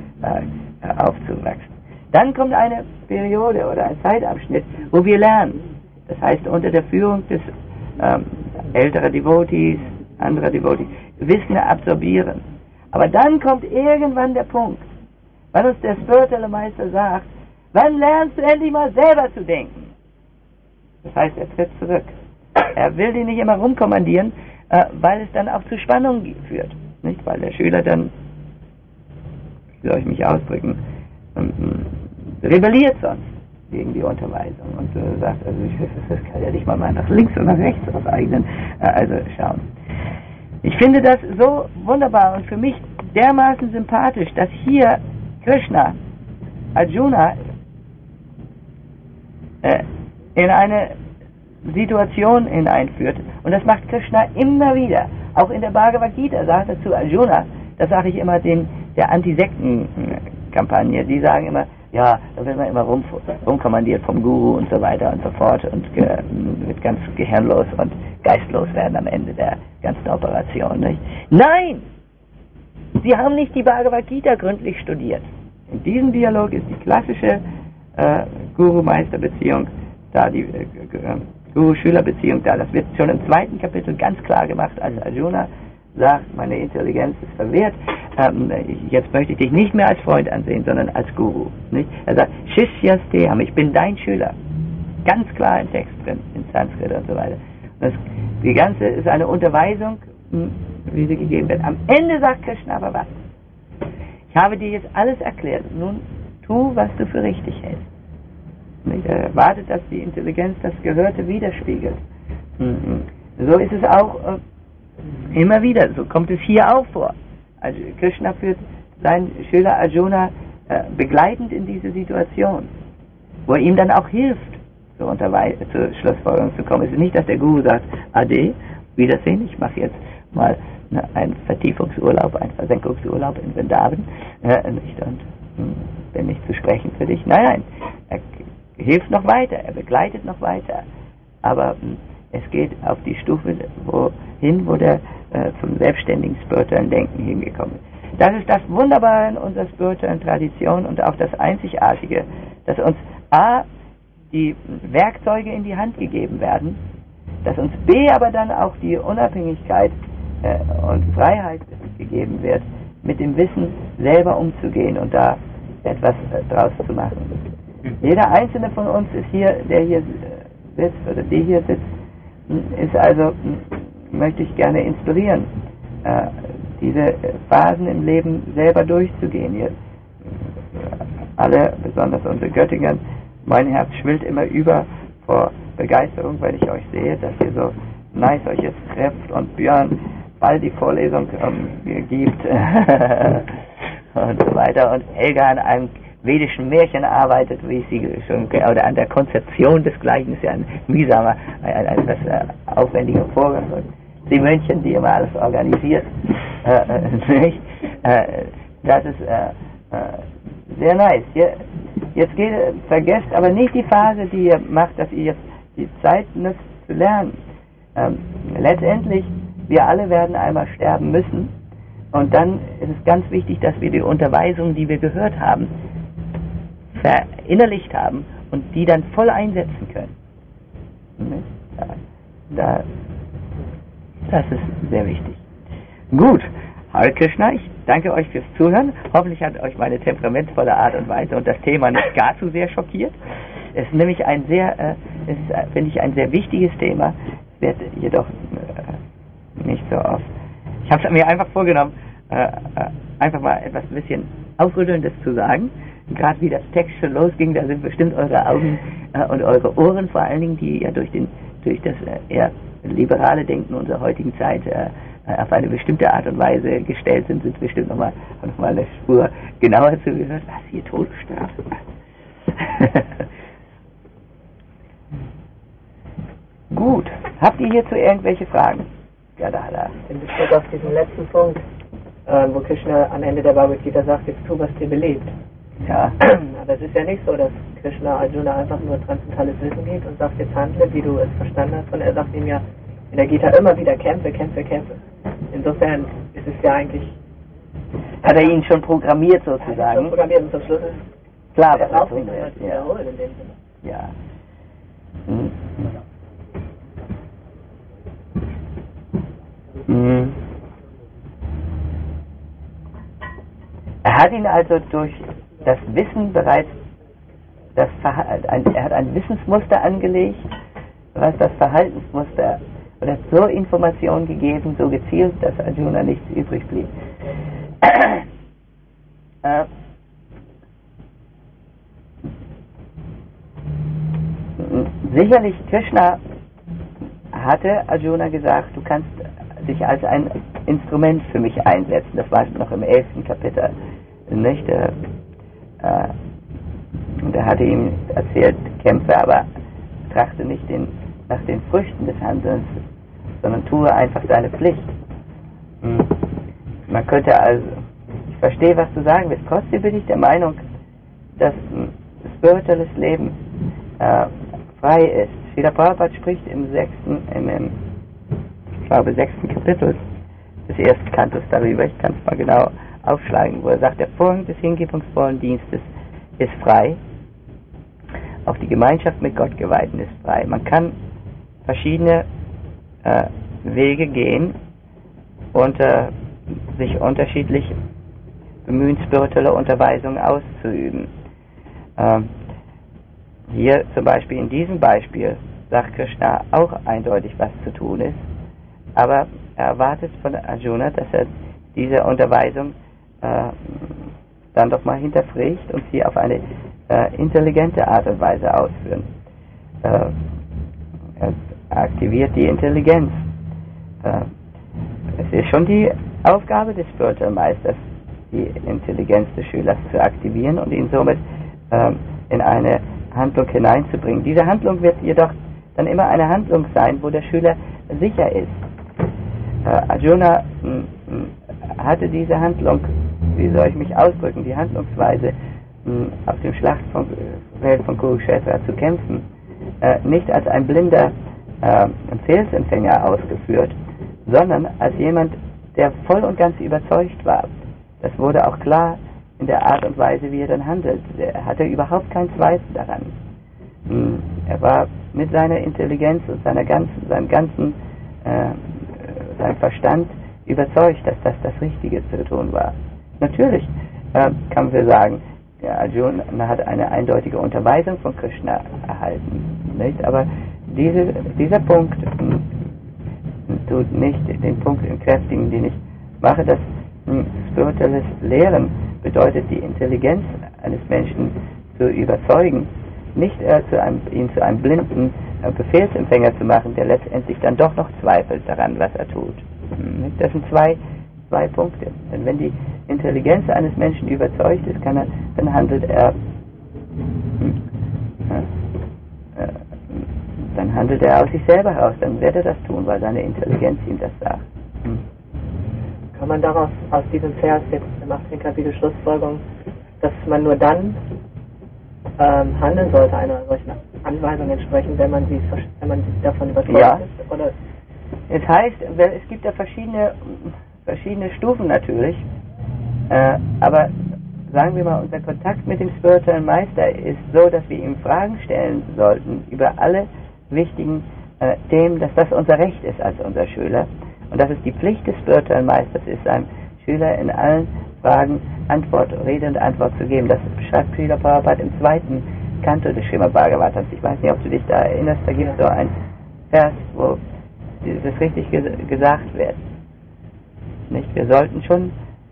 Dann kommt eine Periode oder ein Zeitabschnitt, wo wir lernen. Das heißt, unter der Führung des älterer Devotees, anderer Devotees, Wissen absorbieren. Aber dann kommt irgendwann der Punkt, wann uns der spirituelle Meister sagt, wann lernst du endlich mal selber zu denken? Das heißt, er tritt zurück. Er will die nicht immer rumkommandieren, weil es dann auch zu Spannungen führt. Nicht? Weil der Schüler dann, wie soll ich mich ausdrücken, rebelliert sonst gegen die Unterweisung und sagt, also das kann ja nicht mal nach links und nach rechts auseignen. Also schauen. Ich finde das so wunderbar und für mich dermaßen sympathisch, dass hier Krishna Arjuna in eine Situation hineinführt. Und das macht Krishna immer wieder. Auch in der Bhagavad Gita sagt er zu Arjuna, das sage ich immer der Anti-Sekten-Kampagne, die sagen immer, ja, da wird man immer rumkommandiert vom Guru und so weiter und so fort und wird ganz gehirnlos und geistlos werden am Ende der ganzen Operation. Nicht? Nein! Sie haben nicht die Bhagavad Gita gründlich studiert. In diesem Dialog ist die klassische Guru-Meister-Beziehung da, die Guru-Schüler-Beziehung da. Das wird schon im 2. Kapitel ganz klar gemacht, als Arjuna sagt, meine Intelligenz ist verwehrt, jetzt möchte ich dich nicht mehr als Freund ansehen, sondern als Guru. Nicht? Er sagt, Shishyasteham, ich bin dein Schüler. Ganz klar im Text drin, in Sanskrit und so weiter. Die ganze ist eine Unterweisung, wie sie gegeben wird. Am Ende sagt Krishna aber was? Ich habe dir jetzt alles erklärt. Nun tu, was du für richtig hältst. Er erwartet, dass die Intelligenz das Gehörte widerspiegelt. So ist es auch immer wieder. So kommt es hier auch vor. Also Krishna führt seinen Schüler Arjuna begleitend in diese Situation, wo er ihm dann auch hilft, zur Schlussfolgerung zu kommen. Es ist nicht, dass der Guru sagt, Ade, Wiedersehen, ich mache jetzt mal einen Vertiefungsurlaub, einen Versenkungsurlaub in Vrindavan und bin nicht zu sprechen für dich. Nein, er hilft noch weiter, er begleitet noch weiter. Aber es geht auf die Stufe wohin, wo der zum selbstständigen spirituellen Denken hingekommen ist. Das ist das Wunderbare in unserer spirituellen Tradition und auch das Einzigartige, dass uns die Werkzeuge in die Hand gegeben werden, dass uns B aber dann auch die Unabhängigkeit und Freiheit gegeben wird, mit dem Wissen selber umzugehen und da etwas draus zu machen. Jeder einzelne von uns ist hier, der hier sitzt oder die hier sitzt, ist also, möchte ich gerne inspirieren, diese Phasen im Leben selber durchzugehen. Ihr alle, besonders unsere Göttinger, mein Herz schwillt immer über vor Begeisterung, weil ich euch sehe, dass ihr so nice euch jetzt trefft und Björn bald die Vorlesung gibt und so weiter und Helga an einem vedischen Märchen arbeitet, wie ich sie schon, oder an der Konzeption des Gleichnisses, ja ein mühsamer, ein etwas aufwendiger Vorgang. Und die Mönchen, die immer alles organisiert, nicht? Das ist sehr nice. Jetzt vergesst aber nicht die Phase, die ihr macht, dass ihr jetzt die Zeit nutzt zu lernen. Letztendlich, wir alle werden einmal sterben müssen und dann ist es ganz wichtig, dass wir die Unterweisung, die wir gehört haben, verinnerlicht haben und die dann voll einsetzen können. Das ist sehr wichtig. Gut, Hare Krishna, ich danke euch fürs Zuhören. Hoffentlich hat euch meine temperamentvolle Art und Weise und das Thema nicht gar zu sehr schockiert. Es ist nämlich ein sehr, finde ich, ein sehr wichtiges Thema. Es wird jedoch nicht so oft. Ich habe es mir einfach vorgenommen, einfach mal etwas ein bisschen Aufrüttelndes zu sagen. Gerade wie das Text schon losging, da sind bestimmt eure Augen und eure Ohren vor allen Dingen, die ja durch das eher liberale Denken unserer heutigen Zeit auf eine bestimmte Art und Weise gestellt sind bestimmt noch mal eine Spur genauer zugehört. Was, hier Todesstrafe? Gut, habt ihr hierzu irgendwelche Fragen? Ja, da. In Bezug auf diesen letzten Punkt, wo Krishna am Ende der Bhagavad Gita sagt, jetzt tu, was dir beliebt. Ja. Aber es ist ja nicht so, dass Krishna Arjuna einfach nur transzendentales Wissen gibt und sagt, jetzt handle, wie du es verstanden hast, sondern er sagt ihm ja in der Gita immer wieder, kämpfe. Insofern ist es ja eigentlich... Hat er ihn schon programmiert sozusagen? Ja, schon programmiert und zum Schluss ist klar, was er tun wird. Wiederholen in dem Sinne. Ja. Er hat ihn also durch das Wissen bereits, er hat ein Wissensmuster angelegt, was das Verhaltensmuster, und hat so Informationen gegeben, so gezielt, dass Arjuna nichts übrig blieb. Sicherlich, Krishna hatte Arjuna gesagt, du kannst dich als ein Instrument für mich einsetzen. Das war noch im 11. Kapitel. Nicht? Und er hatte ihm erzählt, kämpfe, aber trachte nicht nach den Früchten des Handelns, sondern tue einfach deine Pflicht. Man könnte also, ich verstehe, was du sagen willst, trotzdem bin ich der Meinung, dass spirituelles Leben frei ist. Srila Prabhupada spricht im 6. Kapitel des 1. Kantos darüber, ich kann es mal genau aufschlagen, wo er sagt, der Vorhang des hingebungsvollen Dienstes ist frei, auch die Gemeinschaft mit Gott geweihten ist frei. Man kann verschiedene Wege gehen und sich unterschiedlich bemühen, spirituelle Unterweisung auszuüben. Hier zum Beispiel in diesem Beispiel sagt Krishna auch eindeutig, was zu tun ist, aber er erwartet von Arjuna, dass er diese Unterweisung dann doch mal hinterfragt und sie auf eine intelligente Art und Weise ausführen. Er aktiviert die Intelligenz. Es ist schon die Aufgabe des Spiritual Meisters, die Intelligenz des Schülers zu aktivieren und ihn somit in eine Handlung hineinzubringen. Diese Handlung wird jedoch dann immer eine Handlung sein, wo der Schüler sicher ist. Arjuna hatte diese Handlung, wie soll ich mich ausdrücken, die Handlungsweise, auf dem Schlachtfeld von Kurukshetra zu kämpfen, nicht als ein blinder Befehlsempfänger ausgeführt, sondern als jemand, der voll und ganz überzeugt war. Das wurde auch klar in der Art und Weise, wie er dann handelt. Er hatte überhaupt keinen Zweifel daran. Er war mit seiner Intelligenz und seinem Verstand überzeugt, dass das Richtige zu tun war. Natürlich kann man sagen, Arjuna hat eine eindeutige Unterweisung von Krishna erhalten, nicht? Aber dieser Punkt tut nicht den Punkt entkräftigen, den ich mache, dass spirituelles Lehren bedeutet, die Intelligenz eines Menschen zu überzeugen, nicht ihn zu einem blinden Befehlsempfänger zu machen, der letztendlich dann doch noch zweifelt daran, was er tut. Das sind zwei Punkte. Denn wenn die Intelligenz eines Menschen überzeugt ist, dann handelt er aus sich selber heraus. Dann wird er das tun, weil seine Intelligenz ihm das sagt. Kann man daraus, aus diesem Vers jetzt im 8. Kapitel Schlussfolgerung, dass man nur dann handeln sollte, einer solchen Anweisung entsprechend, wenn man sich davon überzeugt ist? Oder? Es heißt, es gibt ja verschiedene Stufen natürlich, aber sagen wir mal, unser Kontakt mit dem spirituellen Meister ist so, dass wir ihm Fragen stellen sollten über alle wichtigen Themen, dass das unser Recht ist als unser Schüler und dass es die Pflicht des spirituellen Meisters ist, seinem Schüler in allen Fragen Rede und Antwort zu geben. Das beschreibt Srila Prabhupada im 2. Kanto des Srimad Bhagavatams. Ich weiß nicht, ob du dich da erinnerst, da gibt es so ein Vers, wo das richtig gesagt wird. Nicht? Wir sollten schon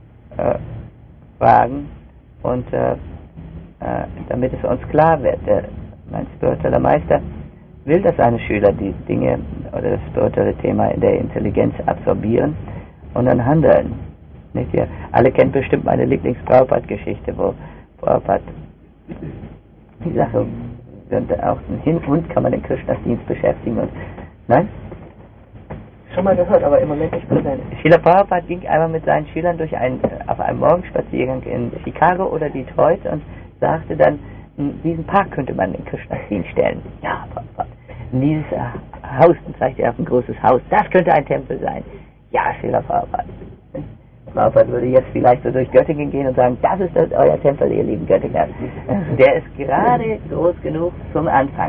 fragen und damit es uns klar wird, mein spiritueller Meister will, dass seine Schüler die Dinge oder das spirituelle Thema in der Intelligenz absorbieren und dann handeln. Nicht? Ihr alle kennt bestimmt meine Lieblings-Prabhupada-Geschichte, wo Prabhupada die Sache, auch einen Hund kann man in Krishnas Dienst beschäftigen und nein? Schon mal gehört, aber im Moment nicht präsent. Srila Prabhupada ging einmal mit seinen Schülern auf einem Morgenspaziergang in Chicago oder Detroit und sagte dann, diesen Park könnte man in Krishnas Dienst stellen. Ja, Prabhupada. Dieses Haus, dann zeigt er auf ein großes Haus, das könnte ein Tempel sein. Ja, Srila Prabhupada. Prabhupada würde jetzt vielleicht so durch Göttingen gehen und sagen, das ist euer Tempel, ihr lieben Göttinger. Der ist gerade groß genug zum Anfang.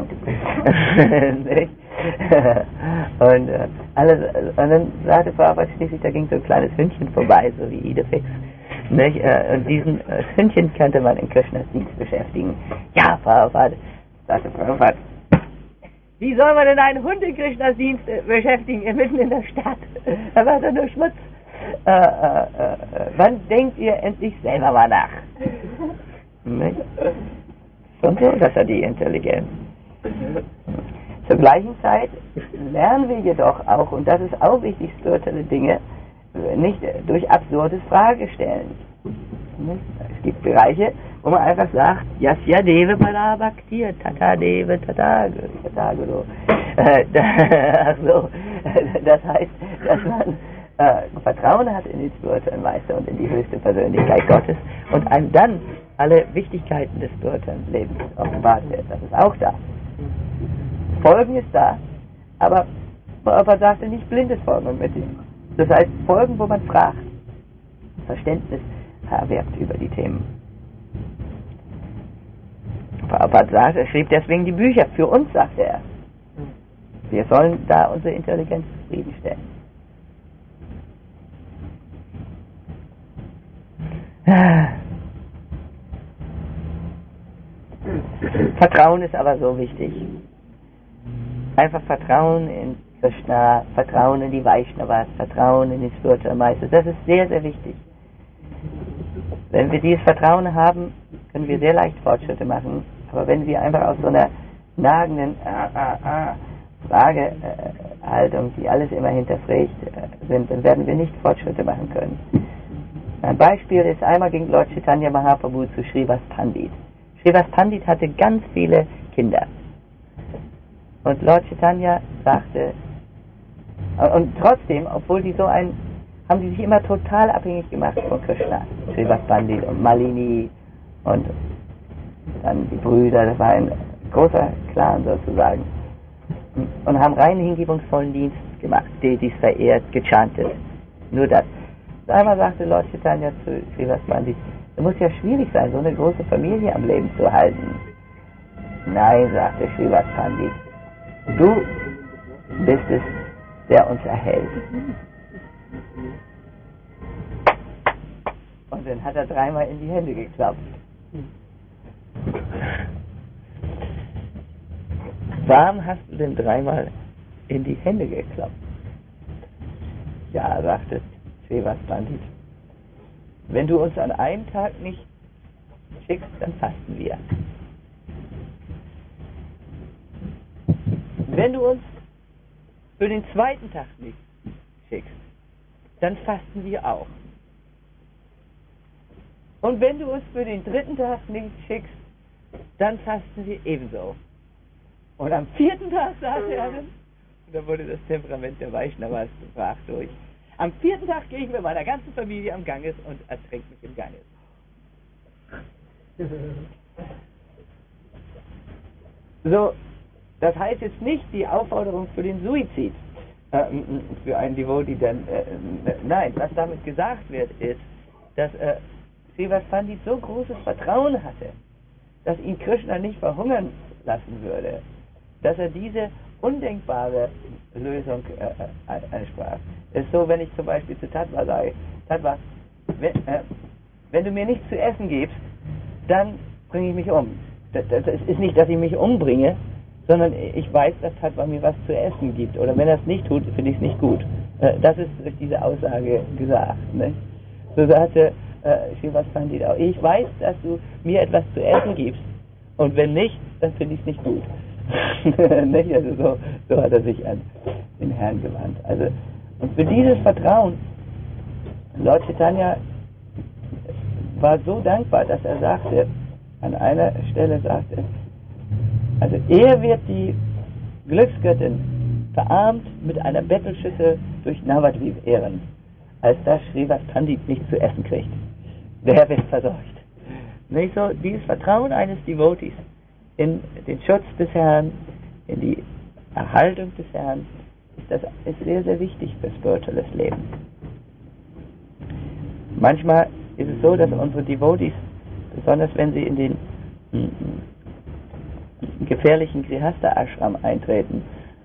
Und dann sagte Prabhupada schließlich, da ging so ein kleines Hündchen vorbei, so wie Idefix. Nicht? Und diesen Hündchen könnte man in Krishnas Dienst beschäftigen. Ja, Prabhupada, sagte Prabhupada. Wie soll man denn einen Hund in Krishnas Dienst beschäftigen, mitten in der Stadt? Da war doch nur Schmutz. Wann denkt ihr endlich selber mal nach? Nicht? Und so, das hat die Intelligenz. Zur gleichen Zeit lernen wir jedoch auch, und das ist auch wichtig, spirituelle Dinge, nicht durch absurdes Fragestellen. Es gibt Bereiche, wo man einfach sagt, Yasya Deva Parabhaktir, Tata Deva Tataguru. Das heißt, dass man Vertrauen hat in den spirituellen Meister und in die höchste Persönlichkeit Gottes und einem dann alle Wichtigkeiten des spirituellen Lebens offenbart wird. Das ist auch da. Folgen ist da, aber man sagte nicht blindes Folgen mit ihm. Das heißt, Folgen, wo man fragt. Verständnis erwirbt über die Themen. Prabhupada sagt, er schrieb deswegen die Bücher. Für uns, sagte er. Wir sollen da unsere Intelligenz zufriedenstellen. Vertrauen ist aber so wichtig. Einfach Vertrauen in Krishna, Vertrauen in die Vaishnavas, Vertrauen in den spirituellen Meister. Das ist sehr, sehr wichtig. Wenn wir dieses Vertrauen haben, können wir sehr leicht Fortschritte machen. Aber wenn wir einfach aus so einer nagenden Fragehaltung, die alles immer hinterfragt sind, dann werden wir nicht Fortschritte machen können. Ein Beispiel ist, einmal ging Lord Chaitanya Mahaprabhu zu Srivas Pandit. Srivas Pandit hatte ganz viele Kinder. Und Lord Chaitanya sagte, und trotzdem, obwohl die haben die sich immer total abhängig gemacht von Krishna. Srivas Pandit und Malini und dann die Brüder, das war ein großer Clan sozusagen. Und haben rein hingebungsvollen Dienst gemacht, Deities verehrt, gechantet. Nur das. Einmal sagte Lord Chaitanya zu Srivas Pandit, es muss ja schwierig sein, so eine große Familie am Leben zu halten. Nein, sagte Srivas Pandit, du bist es, der uns erhält. Und dann hat er dreimal in die Hände geklopft. Warum hast du denn dreimal in die Hände geklopft? Ja, sagte Srivas Pandit, wenn du uns an einem Tag nicht schickst, dann fasten wir. Wenn du uns für den zweiten Tag nicht schickst, dann fasten wir auch. Und wenn du uns für den dritten Tag nicht schickst, dann fasten wir ebenso. Und am vierten Tag sagte er dann, und da wurde das Temperament der Vaishnavas brach durch, am vierten Tag gehe ich mit meiner ganzen Familie am Ganges und ertränke mich im Ganges. So, das heißt jetzt nicht die Aufforderung für den Suizid, für einen Devotee, nein, was damit gesagt wird, ist, dass Srivas Pandit so großes Vertrauen hatte, dass ihn Krishna nicht verhungern lassen würde, dass er diese undenkbare Lösung ansprach. Es ist so, wenn ich zum Beispiel zu Tattva sage, Tattva, wenn du mir nichts zu essen gibst, dann bringe ich mich um. Das ist nicht, dass ich mich umbringe, sondern ich weiß, dass Tattva mir was zu essen gibt. Oder wenn er es nicht tut, finde ich es nicht gut. Das ist durch diese Aussage gesagt. Ne? So sagte Srivas Pandit auch, ich weiß, dass du mir etwas zu essen gibst. Und wenn nicht, dann finde ich es nicht gut. Also so hat er sich an den Herrn gewandt. Also, und für dieses Vertrauen, Lord Chaitanya war so dankbar, dass er sagte, an einer Stelle sagte, also er wird die Glücksgöttin verarmt mit einer Bettelschüssel durch Navadvip ehren, als dass Srivas Pandit nichts zu essen kriegt. Wer wird versorgt? Nicht so, dieses Vertrauen eines Devotees in den Schutz des Herrn, in die Erhaltung des Herrn, das ist sehr, sehr wichtig für spirituelles Leben. Manchmal ist es so, dass unsere Devotees, besonders wenn sie in den gefährlichen Grihastha-Ashram eintreten,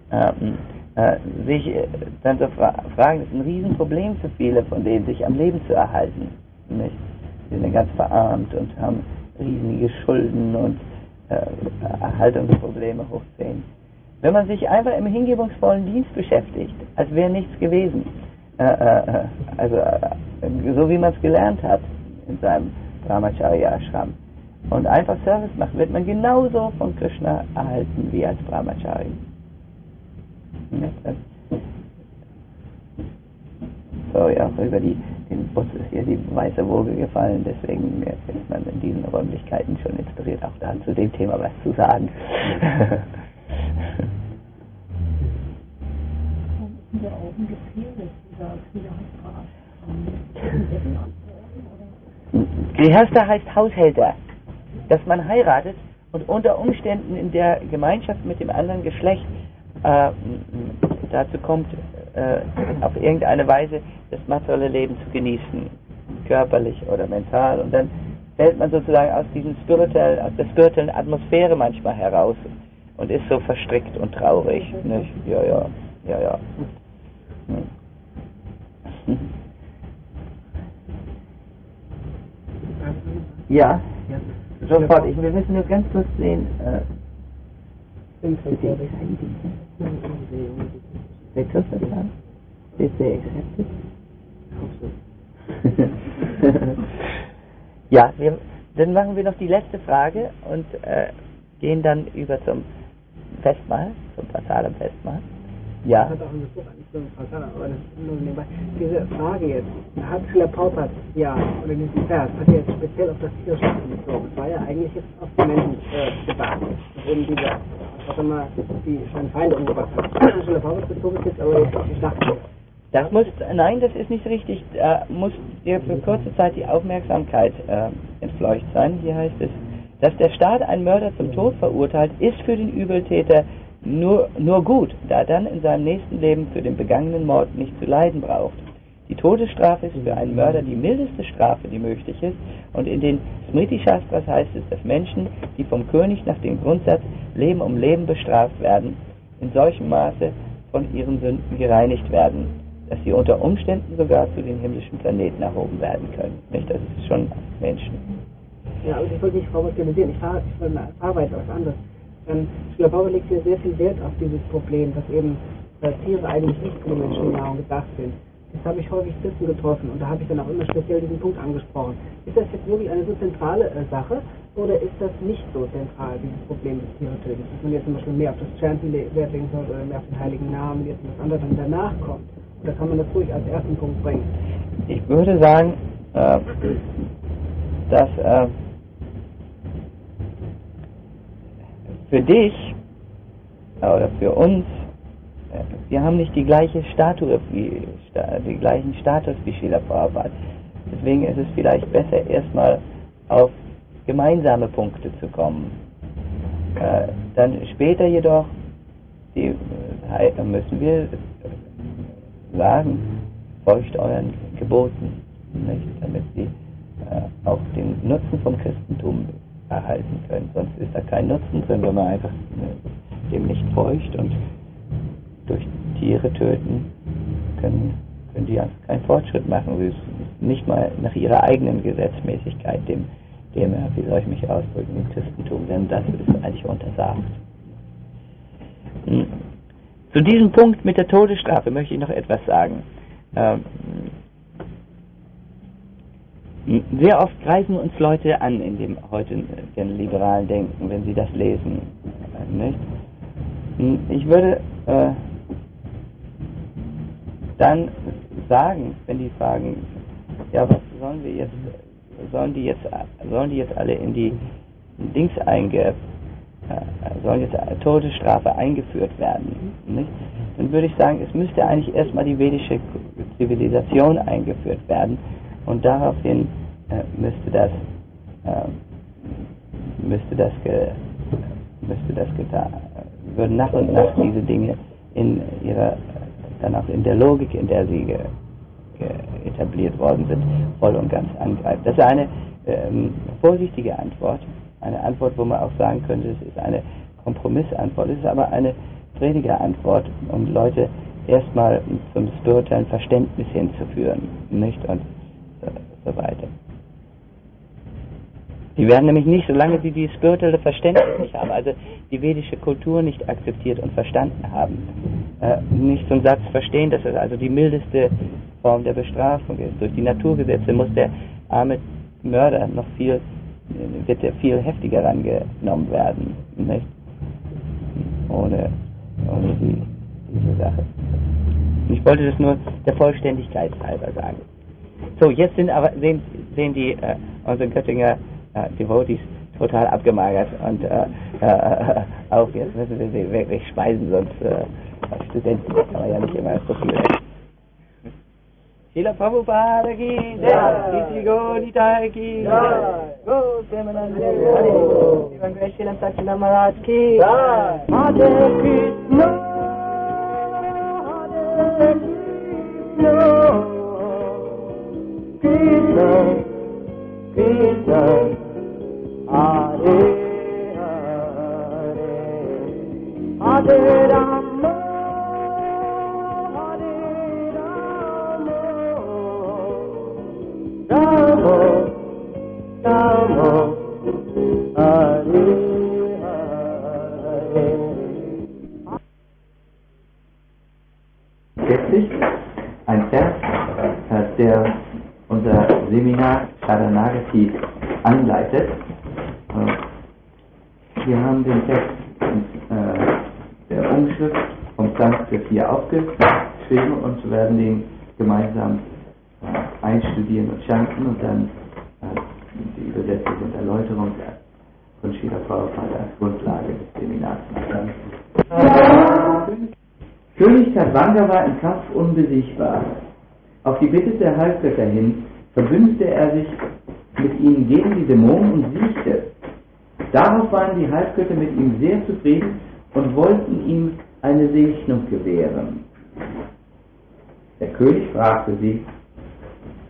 sich dann so fragen, es ist ein Riesenproblem für viele von denen, sich am Leben zu erhalten. Nicht? Sie sind ganz verarmt und haben riesige Schulden und Erhaltungsprobleme hochziehen. Wenn man sich einfach im hingebungsvollen Dienst beschäftigt, als wäre nichts gewesen, so wie man es gelernt hat in seinem Brahmacharya-Ashram, und einfach Service macht, wird man genauso von Krishna erhalten wie als Brahmachari. Sorry, auch über den Bus ist hier die weiße Woge gefallen, deswegen ist man in diesen Räumlichkeiten schon inspiriert, auch da zu dem Thema was zu sagen. Grihastha heißt Haushälter, dass man heiratet und unter Umständen in der Gemeinschaft mit dem anderen Geschlecht dazu kommt, auf irgendeine Weise das materielle Leben zu genießen, körperlich oder mental, und dann fällt man sozusagen aus der spirituellen Atmosphäre manchmal heraus und ist so verstrickt und traurig. Nicht? Ja. Ja, sofort. Wir müssen nur ganz kurz sehen. Ja, dann machen wir noch die letzte Frage und gehen dann über zum Festmahl, zum Prasadam-Festmahl. Ja. Das hat auch ein Besuch eigentlich zum Prasadam, aber das ist nur nebenbei. Diese Frage jetzt, hat Srila Prabhupada, oder diesen Vers, hat er jetzt speziell auf das Tierschlachten bezogen. Es war ja eigentlich jetzt auf die Menschen gedacht. Eben dieser, was er mal die seine Feinde umgebracht hat. Srila Prabhupada bezogen ist jetzt aber jetzt auf die Schlachten. Nein, das ist nicht richtig. Muss dir für kurze Zeit die Aufmerksamkeit entfleucht sein. Hier heißt es, dass der Staat einen Mörder zum Tod verurteilt, ist für den Übeltäter nur gut, da er dann in seinem nächsten Leben für den begangenen Mord nicht zu leiden braucht. Die Todesstrafe ist für einen Mörder die mildeste Strafe, die möglich ist. Und in den Smriti-Shastras heißt es, dass Menschen, die vom König nach dem Grundsatz Leben um Leben bestraft werden, in solchem Maße von ihren Sünden gereinigt werden, dass sie unter Umständen sogar zu den himmlischen Planeten erhoben werden können. Nicht? Das ist schon Menschen. Ja, aber ich wollte nicht promotionalisieren, ich fahre weiter was anderes. Srila Prabhupada legt hier sehr viel Wert auf dieses Problem, dass eben Tiere eigentlich nicht für die menschliche Nahrung gedacht sind. Das habe ich häufig Christen getroffen und da habe ich dann auch immer speziell diesen Punkt angesprochen. Ist das jetzt wirklich eine so zentrale Sache oder ist das nicht so zentral, dieses Problem des Tieretötens? Dass man jetzt zum Beispiel mehr auf das Chanten Wert legen soll oder mehr auf den heiligen Namen, jetzt das andere dann danach kommt? Oder kann man das ruhig als ersten Punkt bringen? Ich würde sagen, dass für dich oder für uns, wir haben nicht die gleiche die gleichen Status wie Srila Prabhupada. Deswegen ist es vielleicht besser, erstmal auf gemeinsame Punkte zu kommen. Dann später jedoch müssen wir sagen, folgt euren Geboten, nicht? Damit sie auch den Nutzen vom Christentum erhalten können. Sonst ist da kein Nutzen drin, wenn man einfach dem nicht folgt und durch Tiere töten können die einfach keinen Fortschritt machen. Sie ist nicht mal nach ihrer eigenen Gesetzmäßigkeit, dem wie soll ich mich ausdrücken, im Christentum, denn das ist eigentlich untersagt. Zu diesem Punkt mit der Todesstrafe möchte ich noch etwas sagen. Sehr oft greifen uns Leute an in dem heutigen liberalen Denken, wenn sie das lesen. Nicht? Ich würde dann sagen, wenn die fragen, ja, was sollen wir jetzt, sollen die jetzt alle in die Dings sollen jetzt Todesstrafe eingeführt werden, nicht? Dann würde ich sagen, es müsste eigentlich erstmal die vedische Zivilisation eingeführt werden und daraufhin würden nach und nach diese Dinge dann auch in der Logik, in der sie etabliert worden sind, voll und ganz angreifen. Das ist eine vorsichtige Antwort, eine Antwort, wo man auch sagen könnte, es ist eine Kompromissantwort, es ist aber eine friedige Antwort, um Leute erstmal zum spirituellen Verständnis hinzuführen, nicht? Und so weiter. Die werden nämlich nicht, solange sie die spirituelle Verständnis nicht haben, also die vedische Kultur nicht akzeptiert und verstanden haben, nicht so einen Satz verstehen, dass es also die mildeste Form der Bestrafung ist. Durch die Naturgesetze muss der arme Mörder wird er viel heftiger rangenommen werden, nicht? Ohne diese Sache. Ich wollte das nur der Vollständigkeit halber sagen. So, jetzt sehen die unsere Göttinger Devotees total abgemagert und auch jetzt müssen wir sie wirklich speisen, sonst als Studenten kann man ja nicht immer so viel essen. Srila Prabhupada ki jai, Niti Gaura ki jai, Go Premanande Hare, Divangre Srila Satyana Maharaj ki jai, Hare Krishna, Hare Krishna, Krishna, Krishna, Hare Hare, Hare Rama, ein Vers, der unser Seminar Sharanagati anleitet. Wir haben den Text der Umschrift vom Sanskrit hier aufgeschrieben und werden den gemeinsam einstudieren und chanten und dann die Übersetzung und Erläuterung von Srila Prabhupada als Grundlage des Seminars machen. König Tadvanga war im Kampf unbesiegbar. Auf die Bitte der Halbgötter hin verbündete er sich mit ihnen gegen die Dämonen und siegte. Darauf waren die Halbgötter mit ihm sehr zufrieden und wollten ihm eine Segnung gewähren. Der König fragte sie,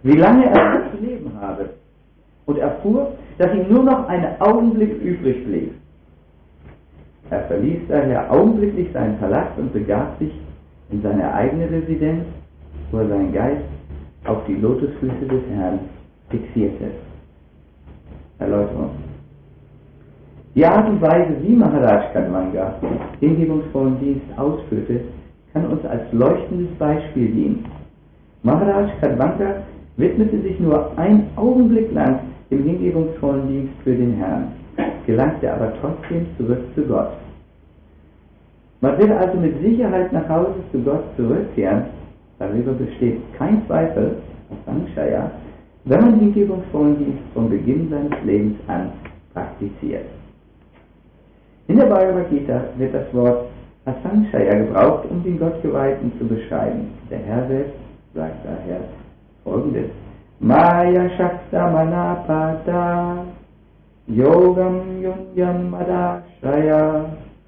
wie lange er noch zu leben habe, und erfuhr, dass ihm nur noch ein Augenblick übrig blieb. Er verließ daher augenblicklich seinen Palast und begab sich in seine eigene Residenz, wo er seinen Geist auf die Lotusfüße des Herrn fixierte. Erläuterung. Die Art und Weise, wie Maharaj Khatvanga hingebungsvollen Dienst ausführte, kann uns als leuchtendes Beispiel dienen. Maharaj Khatvanga widmete sich nur einen Augenblick lang dem hingebungsvollen Dienst für den Herrn, gelangte aber trotzdem zurück zu Gott. Man wird also mit Sicherheit nach Hause zu Gott zurückkehren, darüber besteht kein Zweifel, Asanshaya, wenn man hingebungsvollen Dienst vom Beginn seines Lebens an praktiziert. In der Bhagavad Gita wird das Wort Asanshaya gebraucht, um den Gottgeweihten zu beschreiben. Der Herr selbst sagt daher Folgendes: Maya Shakta Manapata Yogam Yunyam Madashaya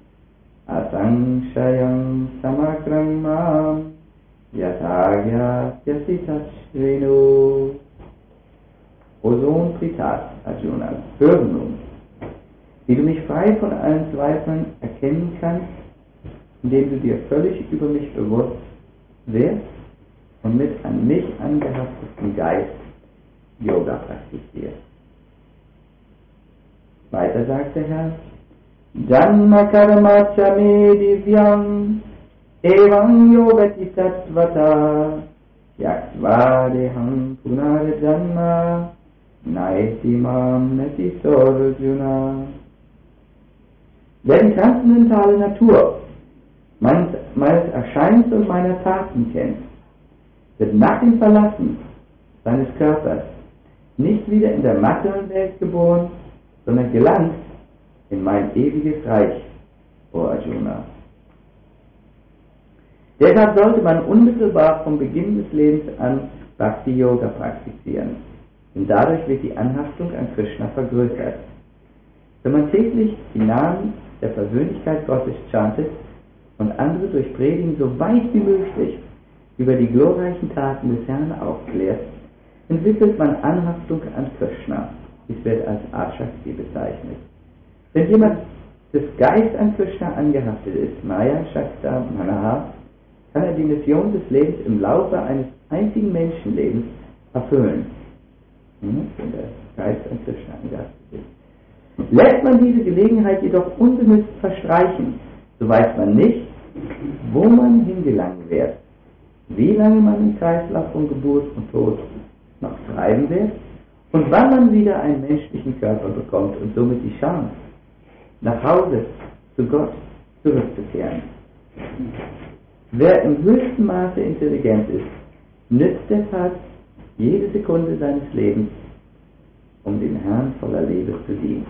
Asanshayam Samagram Mam Yatagya Yasitashvenu. O Sohn Pritat, Arjuna, höre nun, wie du mich frei von allen Zweifeln erkennen kannst, indem du dir völlig über mich bewusst wirst und mit an mich angehaftetem Geist Yoga praktizierst. Weiter sagt der Herr: Janma karma chame divyam evam yogati tattvata yaksvadeham punar janma naiti mam nati sorjuna. Wer die transzendentale Natur meines Erscheinens und meiner Taten kennt, wird nach dem Verlassen seines Körpers nicht wieder in der materiellen Welt geboren, sondern gelangt in mein ewiges Reich, o Arjuna. Deshalb sollte man unmittelbar vom Beginn des Lebens an Bhakti-Yoga praktizieren, denn dadurch wird die Anhaftung an Krishna vergrößert. Wenn man täglich die Namen der Persönlichkeit Gottes chantet und andere durch Predigen so weit wie möglich über die glorreichen Taten des Herrn aufklärt, entwickelt man Anhaftung an Krishna. Dies wird als Ashakti bezeichnet. Wenn jemand des Geist an Krishna angehaftet ist, Maya Shakta Manaha, kann er die Mission des Lebens im Laufe eines einzigen Menschenlebens erfüllen. Wenn der Geist an Krishna angehaftet ist. Lässt man diese Gelegenheit jedoch unbenutzt verstreichen, so weiß man nicht, wo man hingelangen wird, wie lange man im Kreislauf von Geburt und Tod noch treiben wird und wann man wieder einen menschlichen Körper bekommt und somit die Chance, nach Hause zu Gott zurückzukehren. Wer im höchsten Maße intelligent ist, nützt deshalb jede Sekunde seines Lebens, um dem Herrn voller Liebe zu dienen.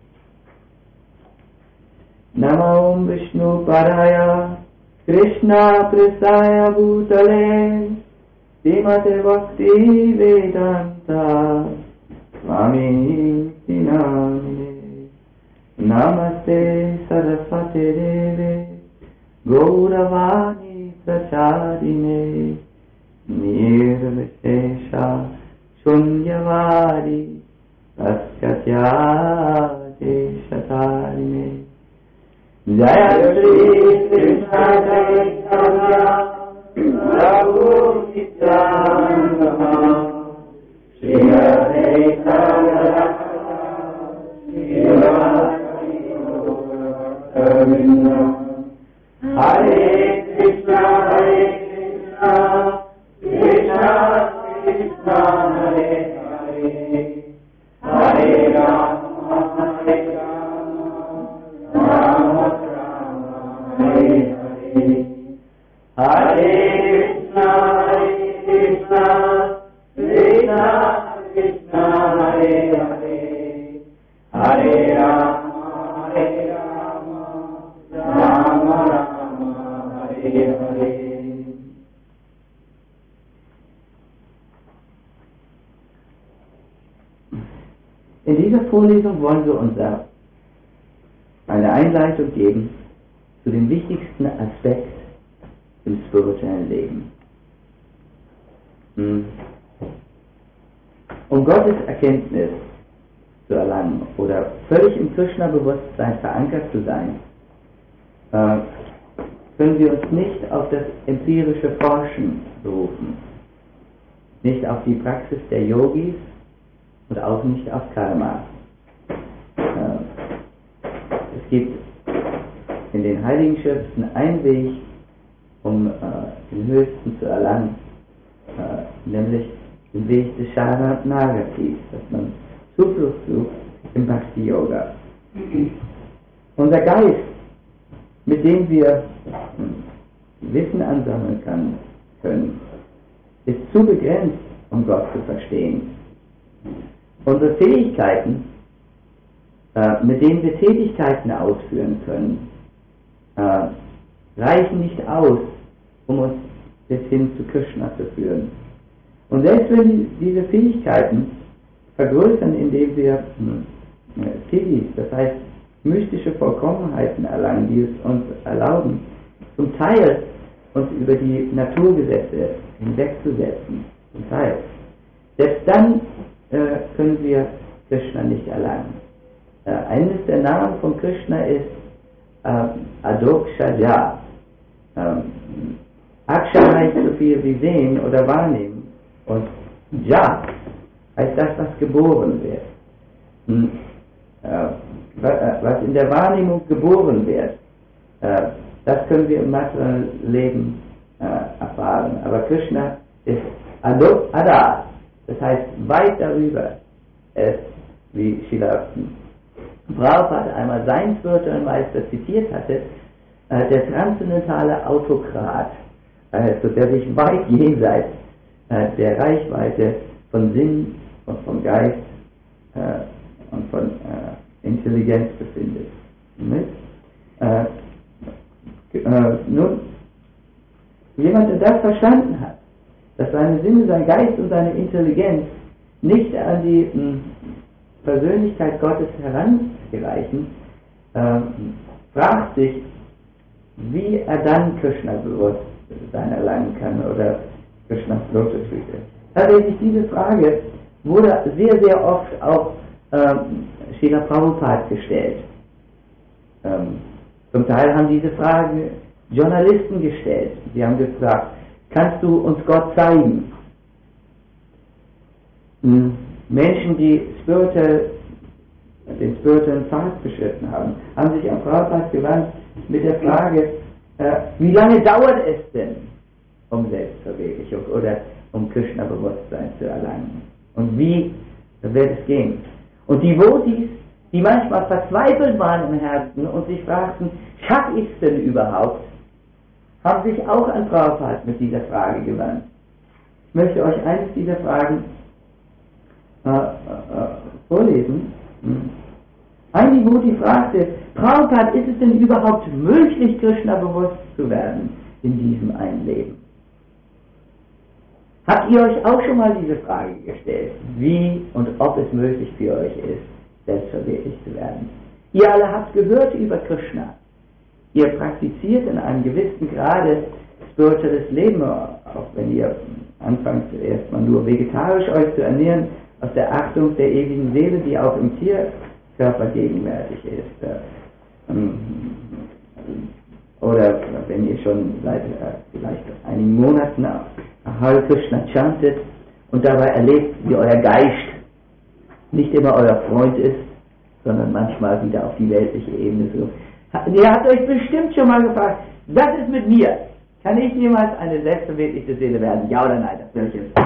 Namo Vishnu Padaya Krishna Prasaya Bhutale Srimate Bhakti Vedanta Swami Namine Namaste Saraswati Deve Gauravani Prachadine Nirvishesha Shunyavadi Saskatya Deshatarine Jaya Shri Krishna Chaitanya Prabhu Nityananda Shri Advaita Hare Krishna Krishna Krishna Hare Hare Hare Rama Hare Rama Rama Rama Hare Hare Hare Krishna Krishna Krishna Hare Hare Hare Rama Rama Rama Hare Hare. In dieser Vorlesung wollen wir uns eine Einleitung geben zu dem wichtigsten Aspekt im spirituellen Leben. um Gottes Erkenntnis zu erlangen oder völlig im Krishna-Bewusstsein verankert zu sein, können wir uns nicht auf das empirische Forschen berufen, nicht auf die Praxis der Yogis und auch nicht auf Karma. Es gibt in den Heiligen Schriften einen Weg, um den Höchsten zu erlangen, nämlich den Weg des Sharanagatis, dass man Zuflucht sucht im Bhakti-Yoga. Unser Geist, mit dem wir Wissen ansammeln können, ist zu begrenzt, um Gott zu verstehen. Unsere Fähigkeiten, mit denen wir Tätigkeiten ausführen können, reichen nicht aus, um uns bis hin zu Krishna zu führen. Und selbst wenn diese Fähigkeiten vergrößern, indem wir Siddhis, das heißt mystische Vollkommenheiten erlangen, die es uns erlauben, zum Teil uns über die Naturgesetze hinwegzusetzen, zum Teil. Selbst dann können wir Krishna nicht erlangen. Eines der Namen von Krishna ist Adokshaja. Aksha heißt so viel wie sehen oder wahrnehmen und Ja heißt das, was geboren wird. Was in der Wahrnehmung geboren wird, das können wir im materiellen Leben erfahren. Aber Krishna ist Ada, das heißt weit darüber. Er ist, wie Srila Prabhupada einmal sein spirituellen Meister zitiert hatte, der transzendentale Autokrat, also der sich weit jenseits der Reichweite von Sinn und von Geist und von Intelligenz befindet. Nun, jemand, der das verstanden hat, dass seine Sinne, sein Geist und seine Intelligenz nicht an die Persönlichkeit Gottes herangereichen, fragt sich, wie er dann Krishna-Bewusstsein erlangen kann oder Krishnas Lotusfüße. Tatsächlich diese Frage wurde sehr, sehr oft auch Srila Prabhupada gestellt. Zum Teil haben diese Fragen Journalisten gestellt. Sie haben gefragt, kannst du uns Gott zeigen? Menschen, die den spirituellen Pfad beschritten haben sich an Prabhupada gewandt mit der Frage, wie lange dauert es denn, um Selbstverwirklichung oder um Krishna-Bewusstsein zu erlangen? Und wie wird es gehen? Und die Devotis, die manchmal verzweifelt waren im Herzen und sich fragten, schaffe ich es denn überhaupt, haben sich auch an Prabhupada mit dieser Frage gewandt. Ich möchte euch eines dieser Fragen vorlesen. Ein Devoti fragte, Prabhupada, ist es denn überhaupt möglich, Krishna bewusst zu werden in diesem einen Leben? Habt ihr euch auch schon mal diese Frage gestellt, wie und ob es möglich für euch ist, selbstverwirklicht zu werden? Ihr alle habt gehört über Krishna. Ihr praktiziert in einem gewissen Grade spirituelles Leben, auch wenn ihr anfangt erstmal nur vegetarisch euch zu ernähren, aus der Achtung der ewigen Seele, die auch im Tierkörper gegenwärtig ist. Oder wenn ihr schon seit vielleicht einigen Monaten Hare Krishna chantet und dabei erlebt, wie euer Geist nicht immer euer Freund ist, sondern manchmal wieder auf die weltliche Ebene so. Ihr habt euch bestimmt schon mal gefragt, was ist mit mir? Kann ich jemals eine selbstverwirklichte Seele werden? Ja oder nein? Das will ich jetzt.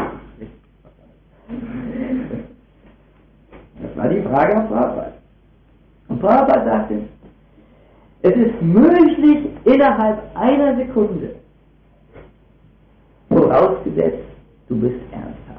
Das war die Frage an Prabhupada. Und Prabhupada sagte, es ist möglich innerhalb einer Sekunde, vorausgesetzt, du bist ernsthaft.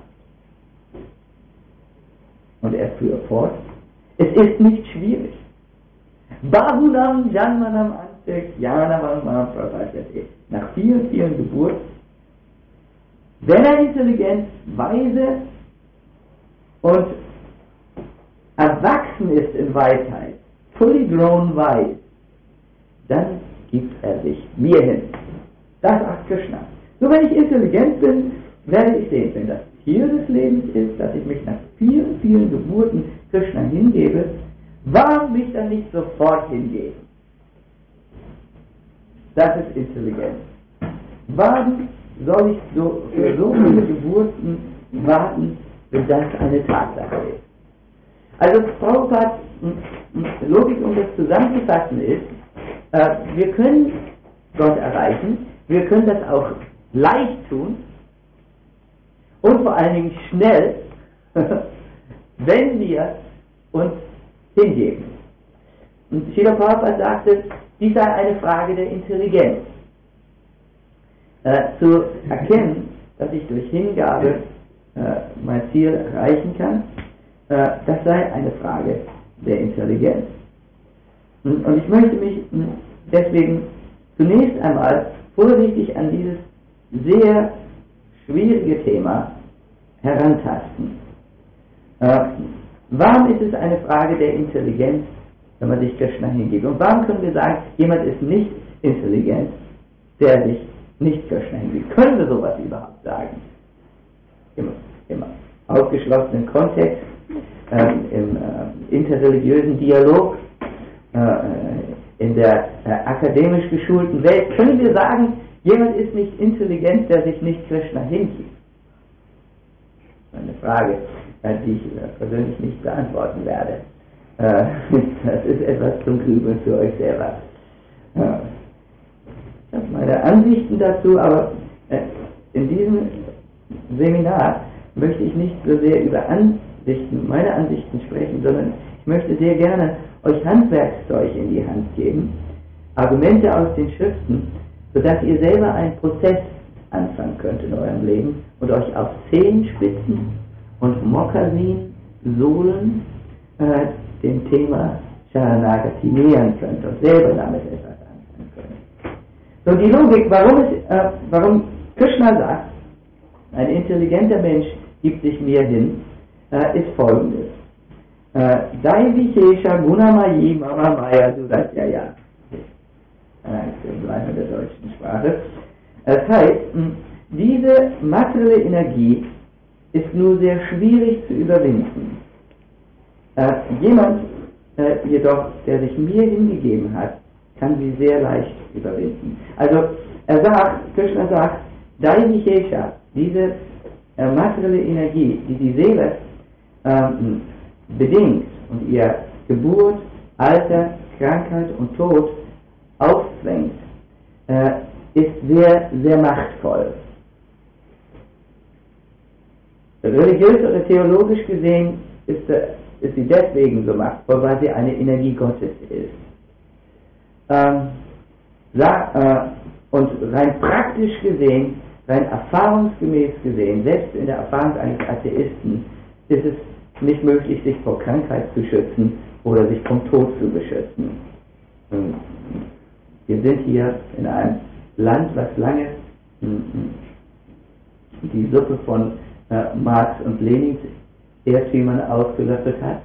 Und er fuhr fort, es ist nicht schwierig. Bahunam Janmanam Antek Janavam Prabhupada. Nach vielen, vielen Geburten, wenn er intelligent, weise und erwachsen ist in Weisheit, fully grown wise, dann gibt er sich mir hin. Das sagt Krishna. Nur wenn ich intelligent bin, werde ich sehen, wenn das Ziel des Lebens ist, dass ich mich nach vielen, vielen Geburten Krishna hingebe, warum mich dann nicht sofort hingeben? Das ist Intelligenz. Warum soll ich für so viele Geburten warten, bis das eine Tatsache ist? Also Prabhupads Logik, um das zusammenzufassen, ist, wir können Gott erreichen, wir können das auch leicht tun und vor allen Dingen schnell, wenn wir uns hingeben. Und Srila Prabhupada sagte, dies sei eine Frage der Intelligenz. Zu erkennen, dass ich durch Hingabe mein Ziel erreichen kann, das sei eine Frage der Intelligenz. Und ich möchte mich deswegen zunächst einmal vorsichtig an dieses sehr schwierige Thema herantasten. Warum ist es eine Frage der Intelligenz, wenn man sich Krishna hingibt? Und warum können wir sagen, jemand ist nicht intelligent, der sich nicht Krishna hingibt? Können wir sowas überhaupt sagen? Im ausgeschlossenen Kontext, im interreligiösen Dialog, in der akademisch geschulten Welt, können wir sagen, jemand ist nicht intelligent, der sich nicht Krishna hingibt? Eine Frage, die ich persönlich nicht beantworten werde. Das ist etwas zum Grübeln für euch selber. Ich habe meine Ansichten dazu, aber in diesem Seminar möchte ich nicht so sehr über meine Ansichten sprechen, sondern ich möchte sehr gerne euch Handwerkszeug in die Hand geben, Argumente aus den Schriften, sodass ihr selber einen Prozess anfangen könnt in eurem Leben und euch auf Zehenspitzen und Mokkasin-Sohlen dem Thema Sharanagati nähern könnt und selber damit etwas anfangen könnt. So, die Logik, warum Krishna sagt, ein intelligenter Mensch gibt sich mir hin, ist folgendes. Dai Vishesha Gunamayi Mama Maya Duratyaya. Im Bleiben der deutschen Sprache. Das heißt, diese materielle Energie ist nur sehr schwierig zu überwinden. Jemand jedoch, der sich mir hingegeben hat, kann sie sehr leicht überwinden. Also Krishna sagt, Dai Vishesha, diese materielle Energie, die die Seele bedingt und ihr Geburt, Alter, Krankheit und Tod aufzwängt, ist sehr, sehr machtvoll. Religiös oder theologisch gesehen ist sie deswegen so machtvoll, weil sie eine Energie Gottes ist. Und rein praktisch gesehen, rein erfahrungsgemäß gesehen, selbst in der Erfahrung eines Atheisten, ist es nicht möglich, sich vor Krankheit zu schützen oder sich vom Tod zu beschützen. Wir sind hier in einem Land, was lange die Suppe von Marx und Lenins Irrtümern ausgelöffelt hat.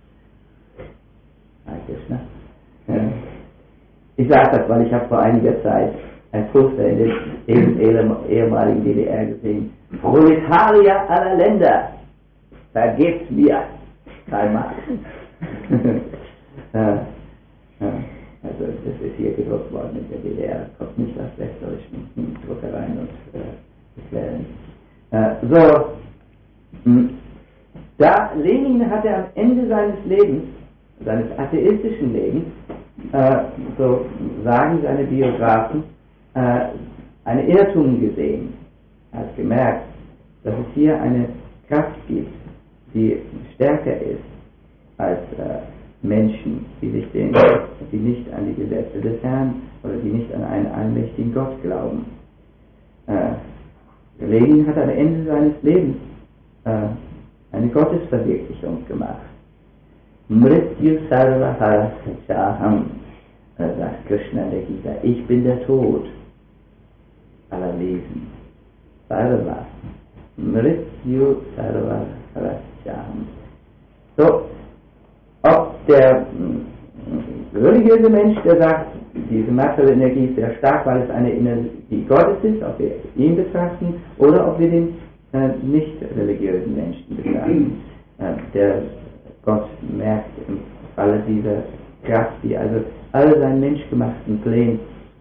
Ich sage das, weil ich habe vor einiger Zeit ein Poster in der ehemaligen DDR gesehen. Proletarier aller Länder, vergebt mir, Karl Marx. Also das ist hier gedruckt worden in der DDR, kommt nicht aus westdeutschen Druckereien und Quellen. Da Lenin hatte am Ende seines Lebens, seines atheistischen Lebens, so sagen seine Biografen, eine Irrtum gesehen. Er hat gemerkt, dass es hier eine Kraft gibt, die stärker ist als Menschen, die nicht an die Gesetze des Herrn oder die nicht an einen allmächtigen Gott glauben. Lenin hat am Ende seines Lebens eine Gottesverwirklichung gemacht. Mrityu sarva harasachaham, sagt Krishna in der Gita, ich bin der Tod aller Wesen. Sarva. Mrityu sarva harasachaham. So, ob der religiöse Mensch, der sagt, diese materielle Energie ist sehr stark, weil es eine Energie Gottes ist, ob wir ihn betrachten, oder ob wir den nicht religiösen Menschen betrachten. der Gott merkt im Falle dieser Kraft, die also all seinen menschgemachten Plänen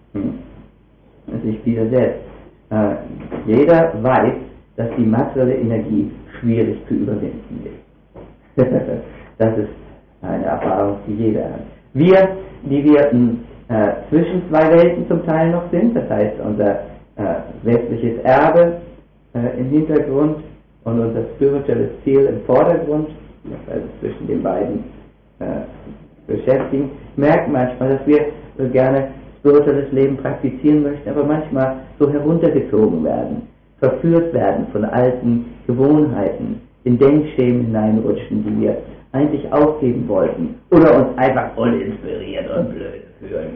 sich widersetzt. Jeder weiß, dass die materielle Energie schwierig zu überwinden ist. Das ist eine Erfahrung, die jeder hat. Wir, die wir zwischen zwei Welten zum Teil noch sind, das heißt unser westliches Erbe im Hintergrund und unser spirituelles Ziel im Vordergrund, also zwischen den beiden beschäftigen, merken manchmal, dass wir so gerne spirituelles Leben praktizieren möchten, aber manchmal so heruntergezogen werden, verführt werden von alten Gewohnheiten, in Denkschemen hineinrutschen, die wir eigentlich aufgeben wollten oder uns einfach uninspiriert und blöd fühlen.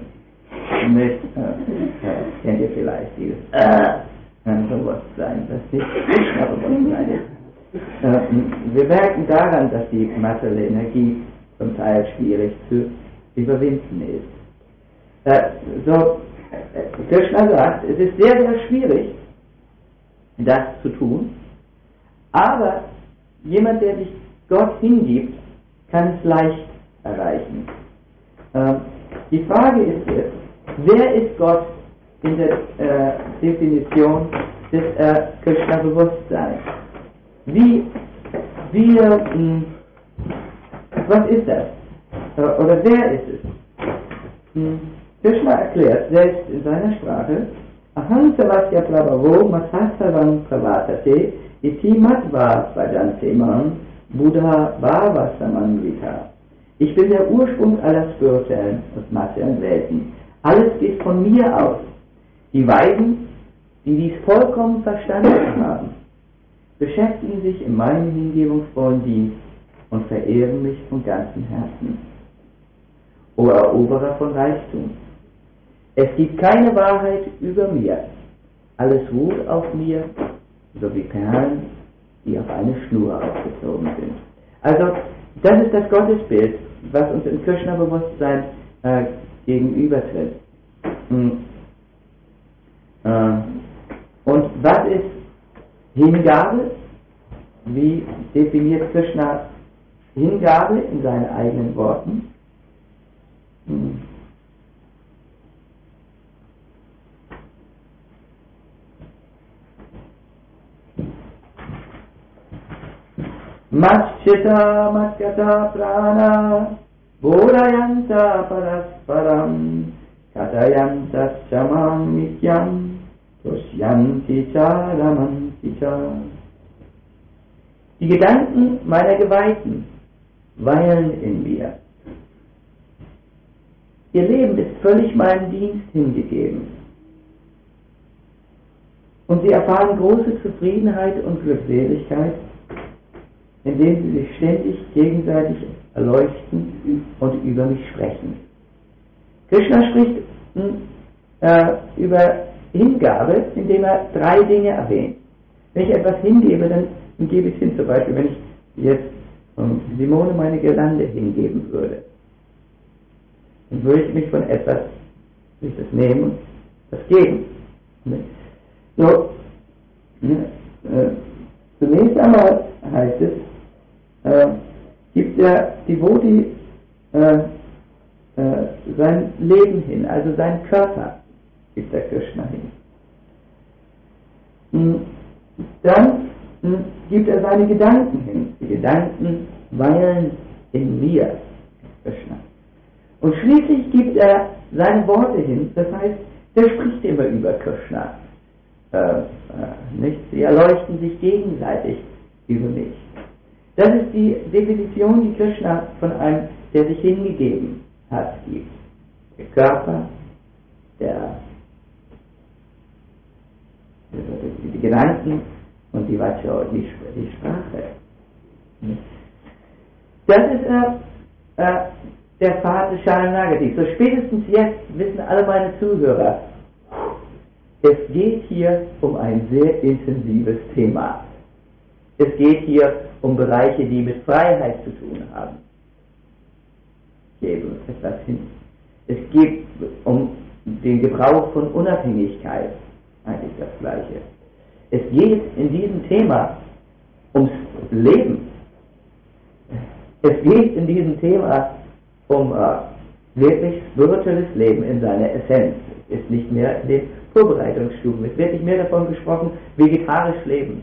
Kennt ihr vielleicht dieses Bewusstsein, das nicht Bewusstsein ist. Wir merken daran, dass die materielle Energie zum Teil schwierig zu überwinden ist. Krishna sagt, es ist sehr, sehr schwierig, das zu tun, aber jemand, der sich Gott hingibt, kann es leicht erreichen. Die Frage ist jetzt, wer ist Gott in der Definition des Krishna-Bewusstseins? Was ist das? Oder wer ist es? Krishna erklärt selbst in seiner Sprache, Aham savasya prabhavo mathasavam pravartate iti matva bhajante man buddha bhava samanvita. Ich bin der Ursprung aller spirituellen und materiellen Welten. Alles geht von mir aus. Die Weisen, die dies vollkommen verstanden haben, beschäftigen sich in meinem hingebungsvollen Dienst und verehren mich von ganzem Herzen. O Eroberer von Reichtum, es gibt keine Wahrheit über mir. Alles ruht auf mir, so wie Perlen, die auf eine Schnur aufgezogen sind. Also, das ist das Gottesbild, was uns im Krishna-Bewusstsein gegenübertritt. Und was ist Hingabe? Wie definiert Krishna Hingabe in seinen eigenen Worten? Matchita matgata prana bodhayanta parasparam katayanta chamam nityam tushyanti charamanti cha. Die Gedanken meiner Geweihten weilen in mir. Ihr Leben ist völlig meinem Dienst hingegeben. Und sie erfahren große Zufriedenheit und Glückseligkeit, indem sie sich ständig gegenseitig erleuchten und über mich sprechen. Krishna spricht über Hingabe, indem er 3 Dinge erwähnt. Wenn ich etwas hingebe, dann gebe ich es hin. Zum Beispiel, wenn ich jetzt Simone meine Girlande hingeben würde, dann würde ich mich von etwas, will ich das nehmen und das geben. So, zunächst einmal heißt es, gibt der Devotee sein Leben hin, also seinen Körper gibt der Krishna hin. Dann gibt er seine Gedanken hin. Die Gedanken weilen in mir, Krishna. Und schließlich gibt er seine Worte hin, das heißt, der spricht immer über Krishna. Nicht? Sie erleuchten sich gegenseitig über mich. Das ist die Definition, die Krishna von einem, der sich hingegeben hat, gibt. Der Körper, die Gedanken und die Vacha, die Sprache. Das ist der Pfad des Sharanagati. So spätestens jetzt wissen alle meine Zuhörer, es geht hier um ein sehr intensives Thema. Es geht hier um Bereiche, die mit Freiheit zu tun haben. Ich gebe etwas hin. Es geht um den Gebrauch von Unabhängigkeit, eigentlich das Gleiche. Es geht in diesem Thema ums Leben. Es geht in diesem Thema um wirklich spirituelles Leben in seiner Essenz. Es ist nicht mehr in den Vorbereitungsstufen. Es wird nicht mehr davon gesprochen, vegetarisch leben,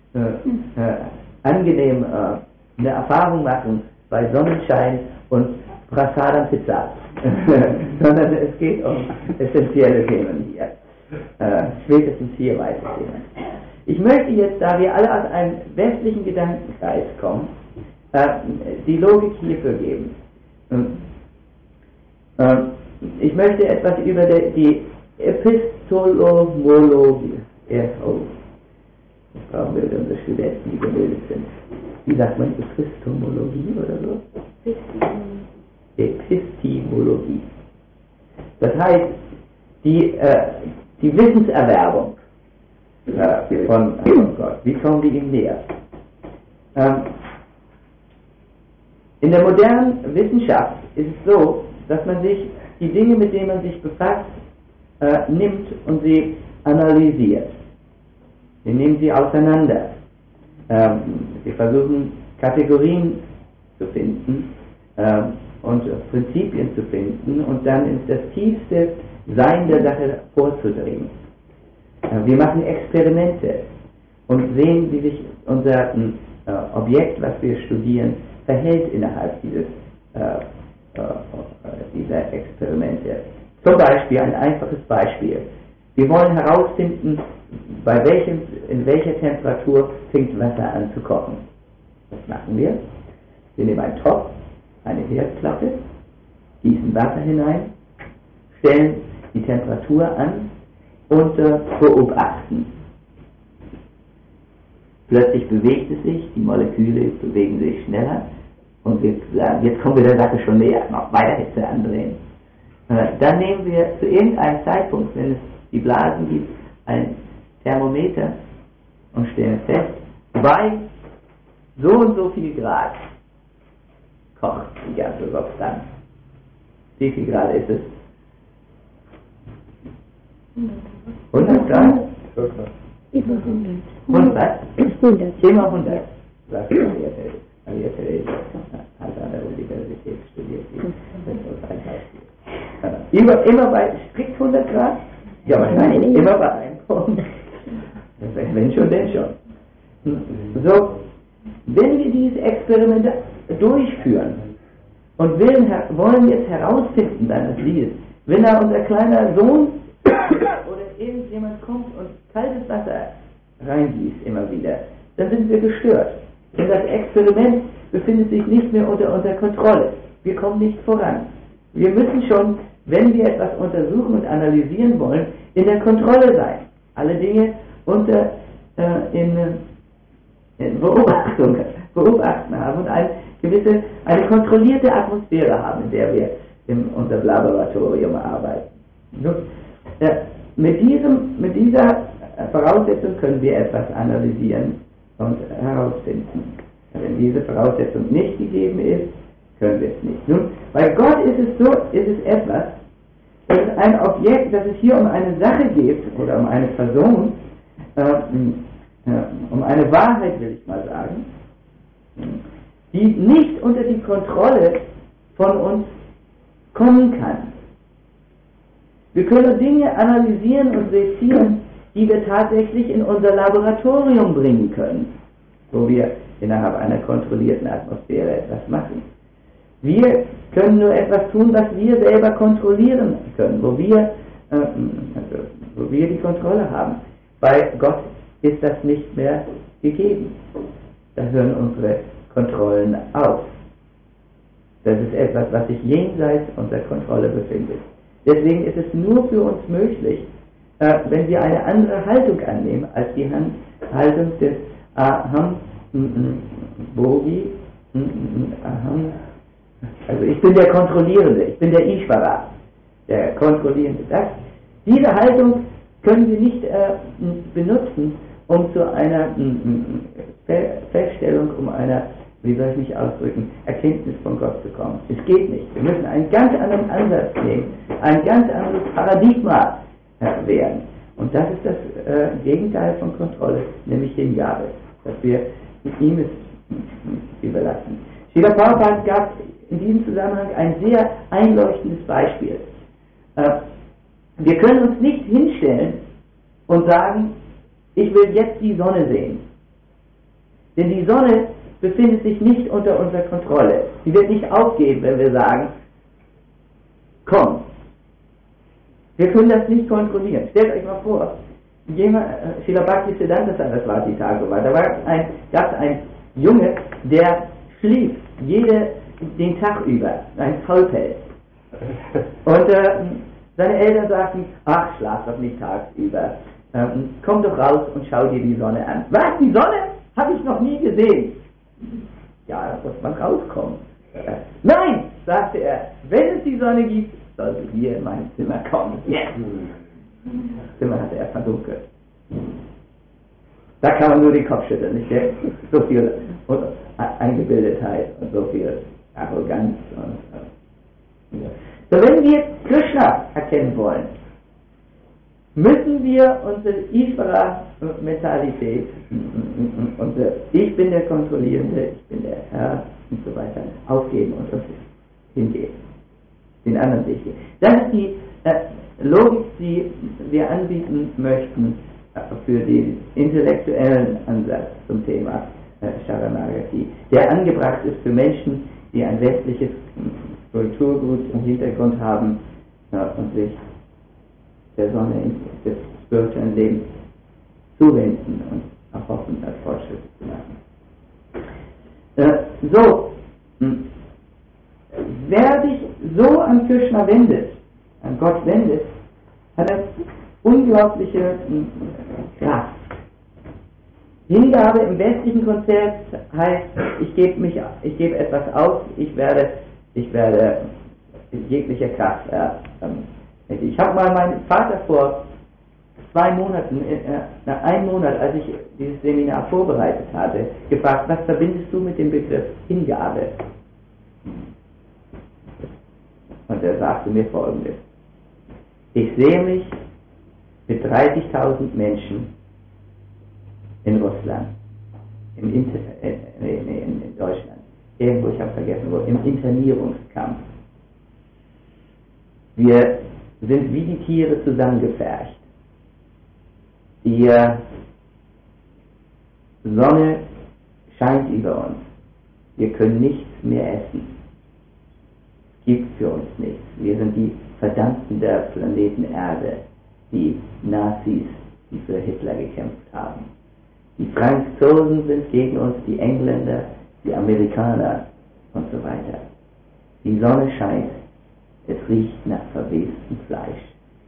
angenehm eine Erfahrung machen bei Sonnenschein und Prasadam Pizza, sondern es geht um essentielle Themen hier. Spätestens hier weitergehen. Ich möchte jetzt, da wir alle aus einem westlichen Gedankenkreis kommen, die Logik hierfür geben. Ich möchte etwas über die Epistemologie. Das brauchen wir unsere Studenten, die gebildet sind. Wie sagt man Epistemologie oder so? Epistemologie. Das heißt, die Wissenserwerbung von Gott. Wie kommen wir ihm näher? In der modernen Wissenschaft ist es so, dass man sich die Dinge, mit denen man sich befasst, nimmt und sie analysiert. Wir nehmen sie auseinander. Wir versuchen Kategorien zu finden und Prinzipien zu finden und dann in das tiefste Sein der Sache vorzudringen. Wir machen Experimente und sehen, wie sich unser Objekt, was wir studieren, verhält innerhalb dieser Experimente. Zum Beispiel, ein einfaches Beispiel. Wir wollen herausfinden, in welcher Temperatur fängt Wasser an zu kochen. Was machen wir? Wir nehmen einen Topf, eine Herdplatte, gießen Wasser hinein, stellen die Temperatur an und beobachten. Plötzlich bewegt es sich, die Moleküle bewegen sich schneller und wir sagen, jetzt kommen wir der Sache schon näher, noch weiter Hitze andrehen. Dann nehmen wir zu irgendeinem Zeitpunkt, wenn es die Blasen gibt, ein Thermometer und stellen fest, bei so und so viel Grad kocht die ganze Substanz. Wie viel Grad ist es? 100 Grad? Über 100. 100? 100. Immer 100. Sagt Maria Theresa. Hat an der Universität studiert. Immer bei strikt 100 Grad? Ja, wahrscheinlich immer bei einem Punkt. Wenn schon, denn schon. So, wenn wir diese Experimente durchführen und wollen jetzt herausfinden, dann das Lied, wenn da unser kleiner Sohn oder irgendjemand kommt und kaltes Wasser reingießt immer wieder, dann sind wir gestört. Denn das Experiment befindet sich nicht mehr unter Kontrolle. Wir kommen nicht voran. Wir müssen schon, wenn wir etwas untersuchen und analysieren wollen, in der Kontrolle sein. Alle Dinge in beobachten haben und eine kontrollierte Atmosphäre haben, in der wir in unserem Laboratorium arbeiten. Mit dieser Voraussetzung können wir etwas analysieren und herausfinden. Wenn diese Voraussetzung nicht gegeben ist, können wir es nicht. Nun, bei Gott ist es so, ist es etwas, dass es ein Objekt, dass es hier um eine Sache geht oder um eine Person, um eine Wahrheit, will ich mal sagen, die nicht unter die Kontrolle von uns kommen kann. Wir können Dinge analysieren und sezieren, die wir tatsächlich in unser Laboratorium bringen können, wo wir innerhalb einer kontrollierten Atmosphäre etwas machen. Wir können nur etwas tun, was wir selber kontrollieren können, wo wir die Kontrolle haben. Bei Gott ist das nicht mehr gegeben. Da hören unsere Kontrollen auf. Das ist etwas, was sich jenseits unserer Kontrolle befindet. Deswegen ist es nur für uns möglich, wenn wir eine andere Haltung annehmen als die Haltung des Aham Bogi. Also ich bin der Kontrollierende, ich bin der Ishvara, der Kontrollierende. Diese Haltung können wir nicht benutzen, um zu einer Feststellung, wie soll ich mich ausdrücken, Erkenntnis von Gott zu kommen. Es geht nicht. Wir müssen einen ganz anderen Ansatz nehmen, ein ganz anderes Paradigma werden. Und das ist das Gegenteil von Kontrolle, nämlich Hingabe, dass wir ihm es überlassen. Srila Prabhupada gab in diesem Zusammenhang ein sehr einleuchtendes Beispiel. Wir können uns nicht hinstellen und sagen, ich will jetzt die Sonne sehen. Denn die Sonne befindet sich nicht unter unserer Kontrolle. Sie wird nicht aufgeben, wenn wir sagen, komm. Wir können das nicht kontrollieren. Stellt euch mal vor, Srila Bhaktisiddhanta Saraswati Thakur, da gab es einen Junge, der schlief den Tag über, ein Faulpelz. Und seine Eltern sagten, ach, schlaf doch nicht tagsüber, komm doch raus und schau dir die Sonne an. Was, die Sonne? Habe ich noch nie gesehen. Ja, da muss man rauskommen. Nein, sagte er, wenn es die Sonne gibt, soll sie hier in mein Zimmer kommen. Yes. Das Zimmer hatte er verdunkelt. Da kann man nur den Kopf schütteln, nicht? So viel Eingebildetheit und so viel Arroganz. So, wenn wir Krishna erkennen wollen, müssen wir unsere Ishvara-Mentalität, ich bin der Kontrollierende, ich bin der Herr und so weiter, aufgeben und uns hingehen, den anderen Weg gehen. Das ist die Logik, die wir anbieten möchten für den intellektuellen Ansatz zum Thema Sharanagati, der angebracht ist für Menschen, die ein westliches Kulturgut im Hintergrund haben und sich der Sonne des spirituellen Lebens zuwenden und erhoffen, als Fortschritte zu machen. Wer sich so an Krishna wendet, an Gott wendet, hat eine unglaubliche Kraft. Hingabe im westlichen Konzept heißt, ich gebe etwas auf, ich werde jegliche Kraft. Ich habe mal meinen Vater vor 2 Monaten, nach einem Monat, als ich dieses Seminar vorbereitet hatte, gefragt, was verbindest du mit dem Begriff Hingabe? Und er sagte mir Folgendes: Ich sehe mich mit 30.000 Menschen in Russland, in Deutschland, irgendwo, ich habe vergessen wo, im Internierungskampf. Wir sind wie die Tiere zusammengepfercht. Die Sonne scheint über uns. Wir können nichts mehr essen. Es gibt für uns nichts. Wir sind die Verdammten der Planeten Erde, die Nazis, die für Hitler gekämpft haben. Die Franzosen sind gegen uns, die Engländer, die Amerikaner und so weiter. Die Sonne scheint. Es riecht nach verwestem Fleisch.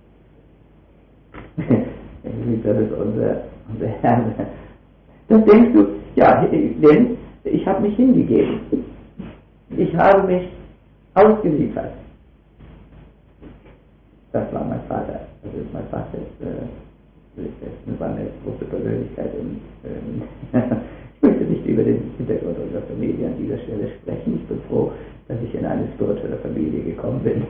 Das ist unser Herr. Das denkst du, ja, denn ich habe mich hingegeben. Ich habe mich ausgeliefert. Das war mein Vater. Das ist mein Vater. Das war eine große Persönlichkeit. Ich möchte nicht über den Hintergrund unserer Familie an dieser Stelle sprechen. Ich bin froh, dass ich in eine spirituelle Familie gekommen bin.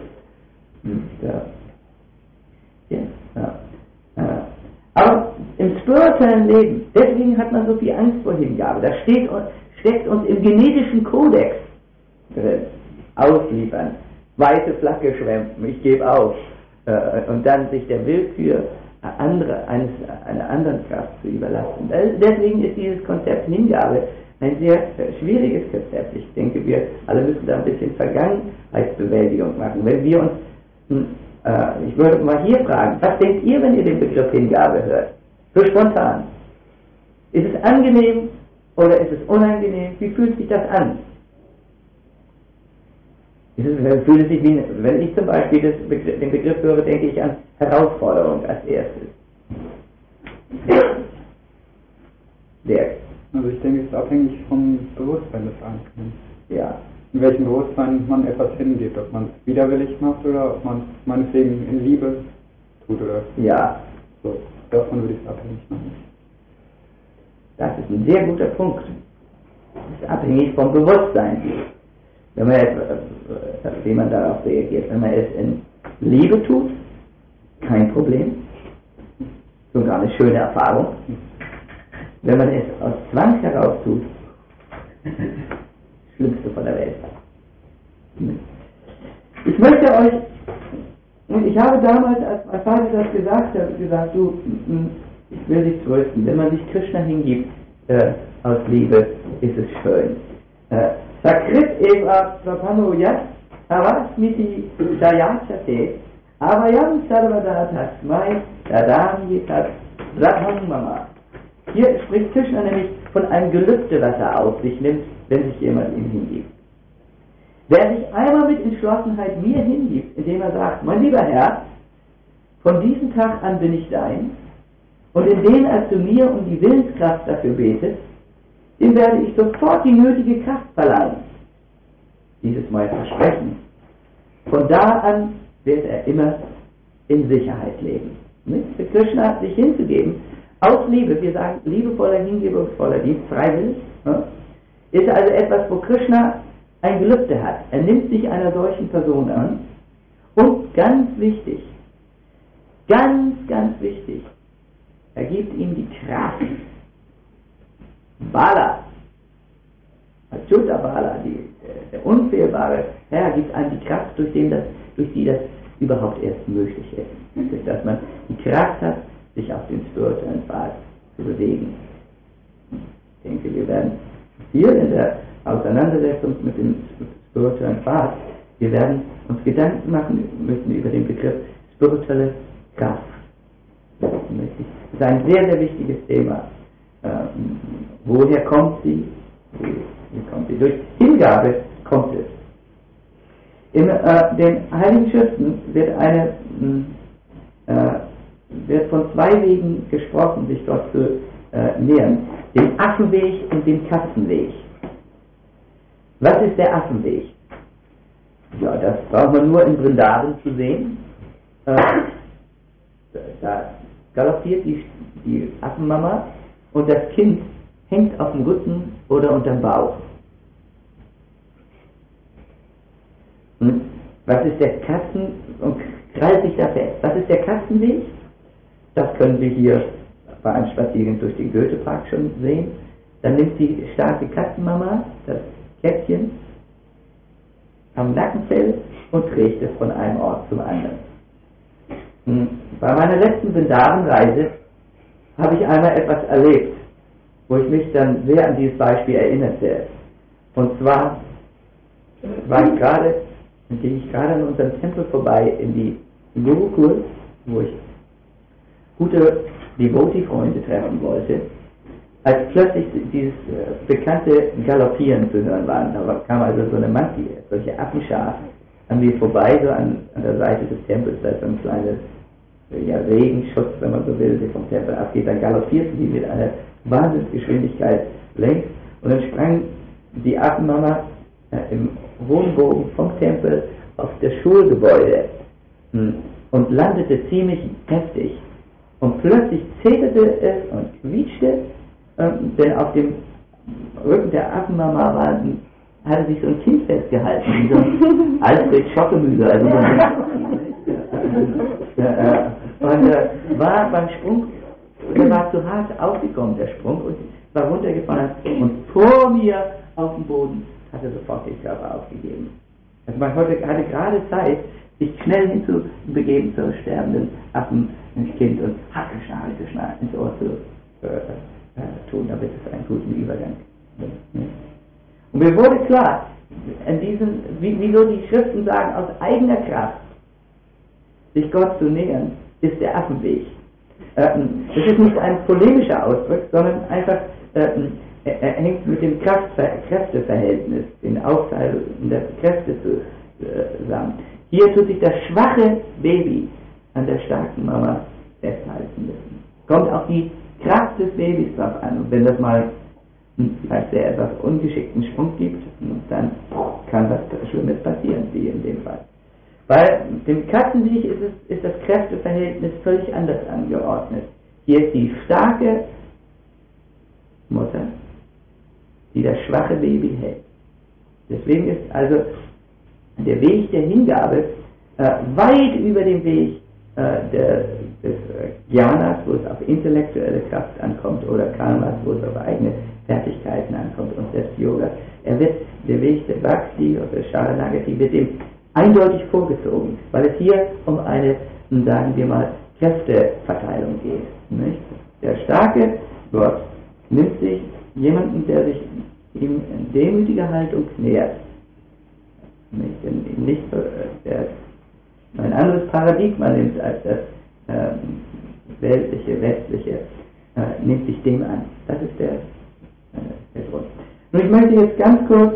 Aber im spirituellen Leben, deswegen hat man so viel Angst vor Hingabe. Das steckt uns im genetischen Kodex drin. Ausliefern, weiße Flagge schwemmen, ich gebe auf. Und dann sich der Willkür einer anderen Kraft zu überlassen. Deswegen ist dieses Konzept Hingabe ein sehr schwieriges Konzept. Ich denke, wir alle müssen da ein bisschen Vergangenheitsbewältigung machen. Wenn wir uns, ich würde mal hier fragen, was denkt ihr, wenn ihr den Begriff Hingabe hört? So spontan. Ist es angenehm oder ist es unangenehm? Wie fühlt sich das an? Fühlt es sich wie, wenn ich zum Beispiel den Begriff höre, denke ich an Herausforderung als erstes. Also ich denke, es ist abhängig vom Bewusstsein des Einzelnen. Ja. In welchem Bewusstsein man etwas hingibt, ob man es widerwillig macht oder ob man es meinetwegen in Liebe tut oder. Ja. So, davon würde ich es abhängig machen. Das ist ein sehr guter Punkt. Es ist abhängig vom Bewusstsein. Wenn man wie man darauf reagiert. Wenn man es in Liebe tut, kein Problem. Sogar eine schöne Erfahrung. Wenn man es aus Zwang heraus tut, Schlimmste von der Welt. Ich möchte euch, und ich habe damals, als mein Vater das gesagt hat, gesagt, du, ich will dich trösten, wenn man sich Krishna hingibt, aus Liebe, ist es schön. Sakrit eva prapanoyat avasmiti dayachate avayam sarvada tasmai dadam yitat brahman mama. Hier spricht Krishna nämlich von einem Gelübde, was er auf sich nimmt, wenn sich jemand ihm hingibt. Wer sich einmal mit Entschlossenheit mir hingibt, indem er sagt, mein lieber Herr, von diesem Tag an bin ich dein, und indem er zu mir um die Willenskraft dafür betet, dem werde ich sofort die nötige Kraft verleihen. Dieses mein Versprechen. Von da an wird er immer in Sicherheit leben. Für Krishna sich hinzugeben, aus Liebe, wir sagen liebevoller, hingebungsvoller Dienst, freiwillig, ist also etwas, wo Krishna ein Gelübde hat. Er nimmt sich einer solchen Person an und ganz wichtig, ganz wichtig, er gibt ihm die Kraft. Bala, Achyuta Bala, der unfehlbare Herr gibt einem die Kraft, durch die das überhaupt erst möglich ist. Durch dass man die Kraft hat, sich auf den spirituellen Pfad zu bewegen. Ich denke, wir werden hier in der Auseinandersetzung mit dem spirituellen Pfad, wir werden uns Gedanken machen müssen über den Begriff spirituelle Kraft. Das ist ein sehr, sehr wichtiges Thema. Woher kommt sie? Wie kommt sie? Durch Hingabe kommt es. In den Heiligen Schriften wird von zwei Wegen gesprochen, sich dort zu nähern. Dem Affenweg und dem Katzenweg. Was ist der Affenweg? Ja, das braucht man nur in Vrindavan zu sehen. Da galoppiert die Affenmama und das Kind hängt auf dem Rücken oder unterm Bauch. Und was ist der Katzen und krallt sich da fest? Was ist der Katzenweg? Das können wir hier bei einem Spaziergang durch den Goethepark schon sehen. Dann nimmt die starke Katzenmama das Kätzchen am Nackenfell und trägt es von einem Ort zum anderen. Bei meiner letzten Vrindavan-Reise habe ich einmal etwas erlebt, wo ich mich dann sehr an dieses Beispiel erinnerte. Und zwar ging ich gerade an unserem Tempel vorbei in Gurukul, wo ich gute Devotee-Freunde treffen wollte, als plötzlich dieses bekannte Galoppieren zu hören war. Da kam also so eine Monkey, solche Affenschar an mir vorbei, so an der Seite des Tempels, da ist so ein kleines Regenschutz, wenn man so will, der vom Tempel abgeht, dann galoppierten die mit einer Wahnsinnsgeschwindigkeit längs und dann sprang die Affenmama im hohen Bogen vom Tempel auf das Schulgebäude und landete ziemlich heftig. Und plötzlich zeterte es und quietschte, denn auf dem Rücken der Affenmama hatte sich so ein Kind festgehalten, wie so ein Alfred Schockemühle. Also und war beim Sprung, der war zu hart aufgekommen, der Sprung, und war runtergefallen und vor mir auf dem Boden hat er sofort den Körper aufgegeben. Also man hatte gerade Zeit, sich schnell hinzubegeben zur sterbenden Affenkind und Hacke-Schnarre ins Ohr zu tun, damit es einen guten Übergang gibt. Und mir wurde klar, wieso die Schriften sagen, aus eigener Kraft sich Gott zu nähern, ist der Affenweg. Das ist nicht ein polemischer Ausdruck, sondern einfach er hängt mit dem Kräfteverhältnis, den Aufteilen der Kräfte zusammen. Hier tut sich das schwache Baby an der starken Mama festhalten müssen. Kommt auf die Kraft des Babys drauf an. Und wenn das mal vielleicht der etwas ungeschickten Sprung gibt, dann kann was Schlimmes passieren, wie in dem Fall. Bei dem Katzenweg ist das Kräfteverhältnis völlig anders angeordnet. Hier ist die starke Mutter, die das schwache Baby hält. Deswegen ist also der Weg der Hingabe weit über den Weg des Jnanas, wo es auf intellektuelle Kraft ankommt, oder Karmas, wo es auf eigene Fertigkeiten ankommt und des Yogas. Der Weg der Bhakti oder Sharanagati wird ihm eindeutig vorgezogen, weil es hier um eine, sagen wir mal, Kräfteverteilung geht. Nicht? Der starke Gott nimmt sich jemanden, der sich ihm in demütiger Haltung nähert. Nicht der ein anderes Paradigma nimmt als das weltliche, westliche, nimmt sich dem an. Das ist der Grund. Nun, ich möchte jetzt ganz kurz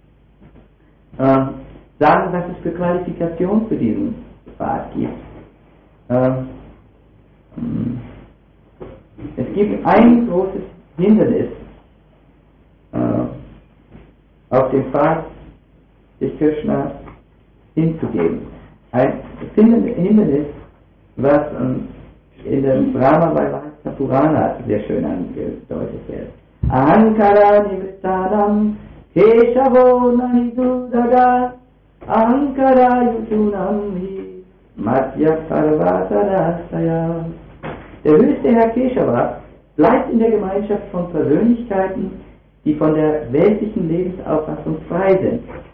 sagen, was es für Qualifikationen für diesen Pfad gibt. Es gibt ein großes Hindernis auf dem Pfad, sich Krishna hinzugeben. Ein Hindernis, was in dem Brahma Vaivarta Purana sehr schön angedeutet wird. Ahankara nivrittanam keshavo nahidudaga ahankara yutunam hi madhya parvatarasaya. Der höchste Herr Keshava bleibt in der Gemeinschaft von Persönlichkeiten, die von der weltlichen Lebensauffassung frei sind.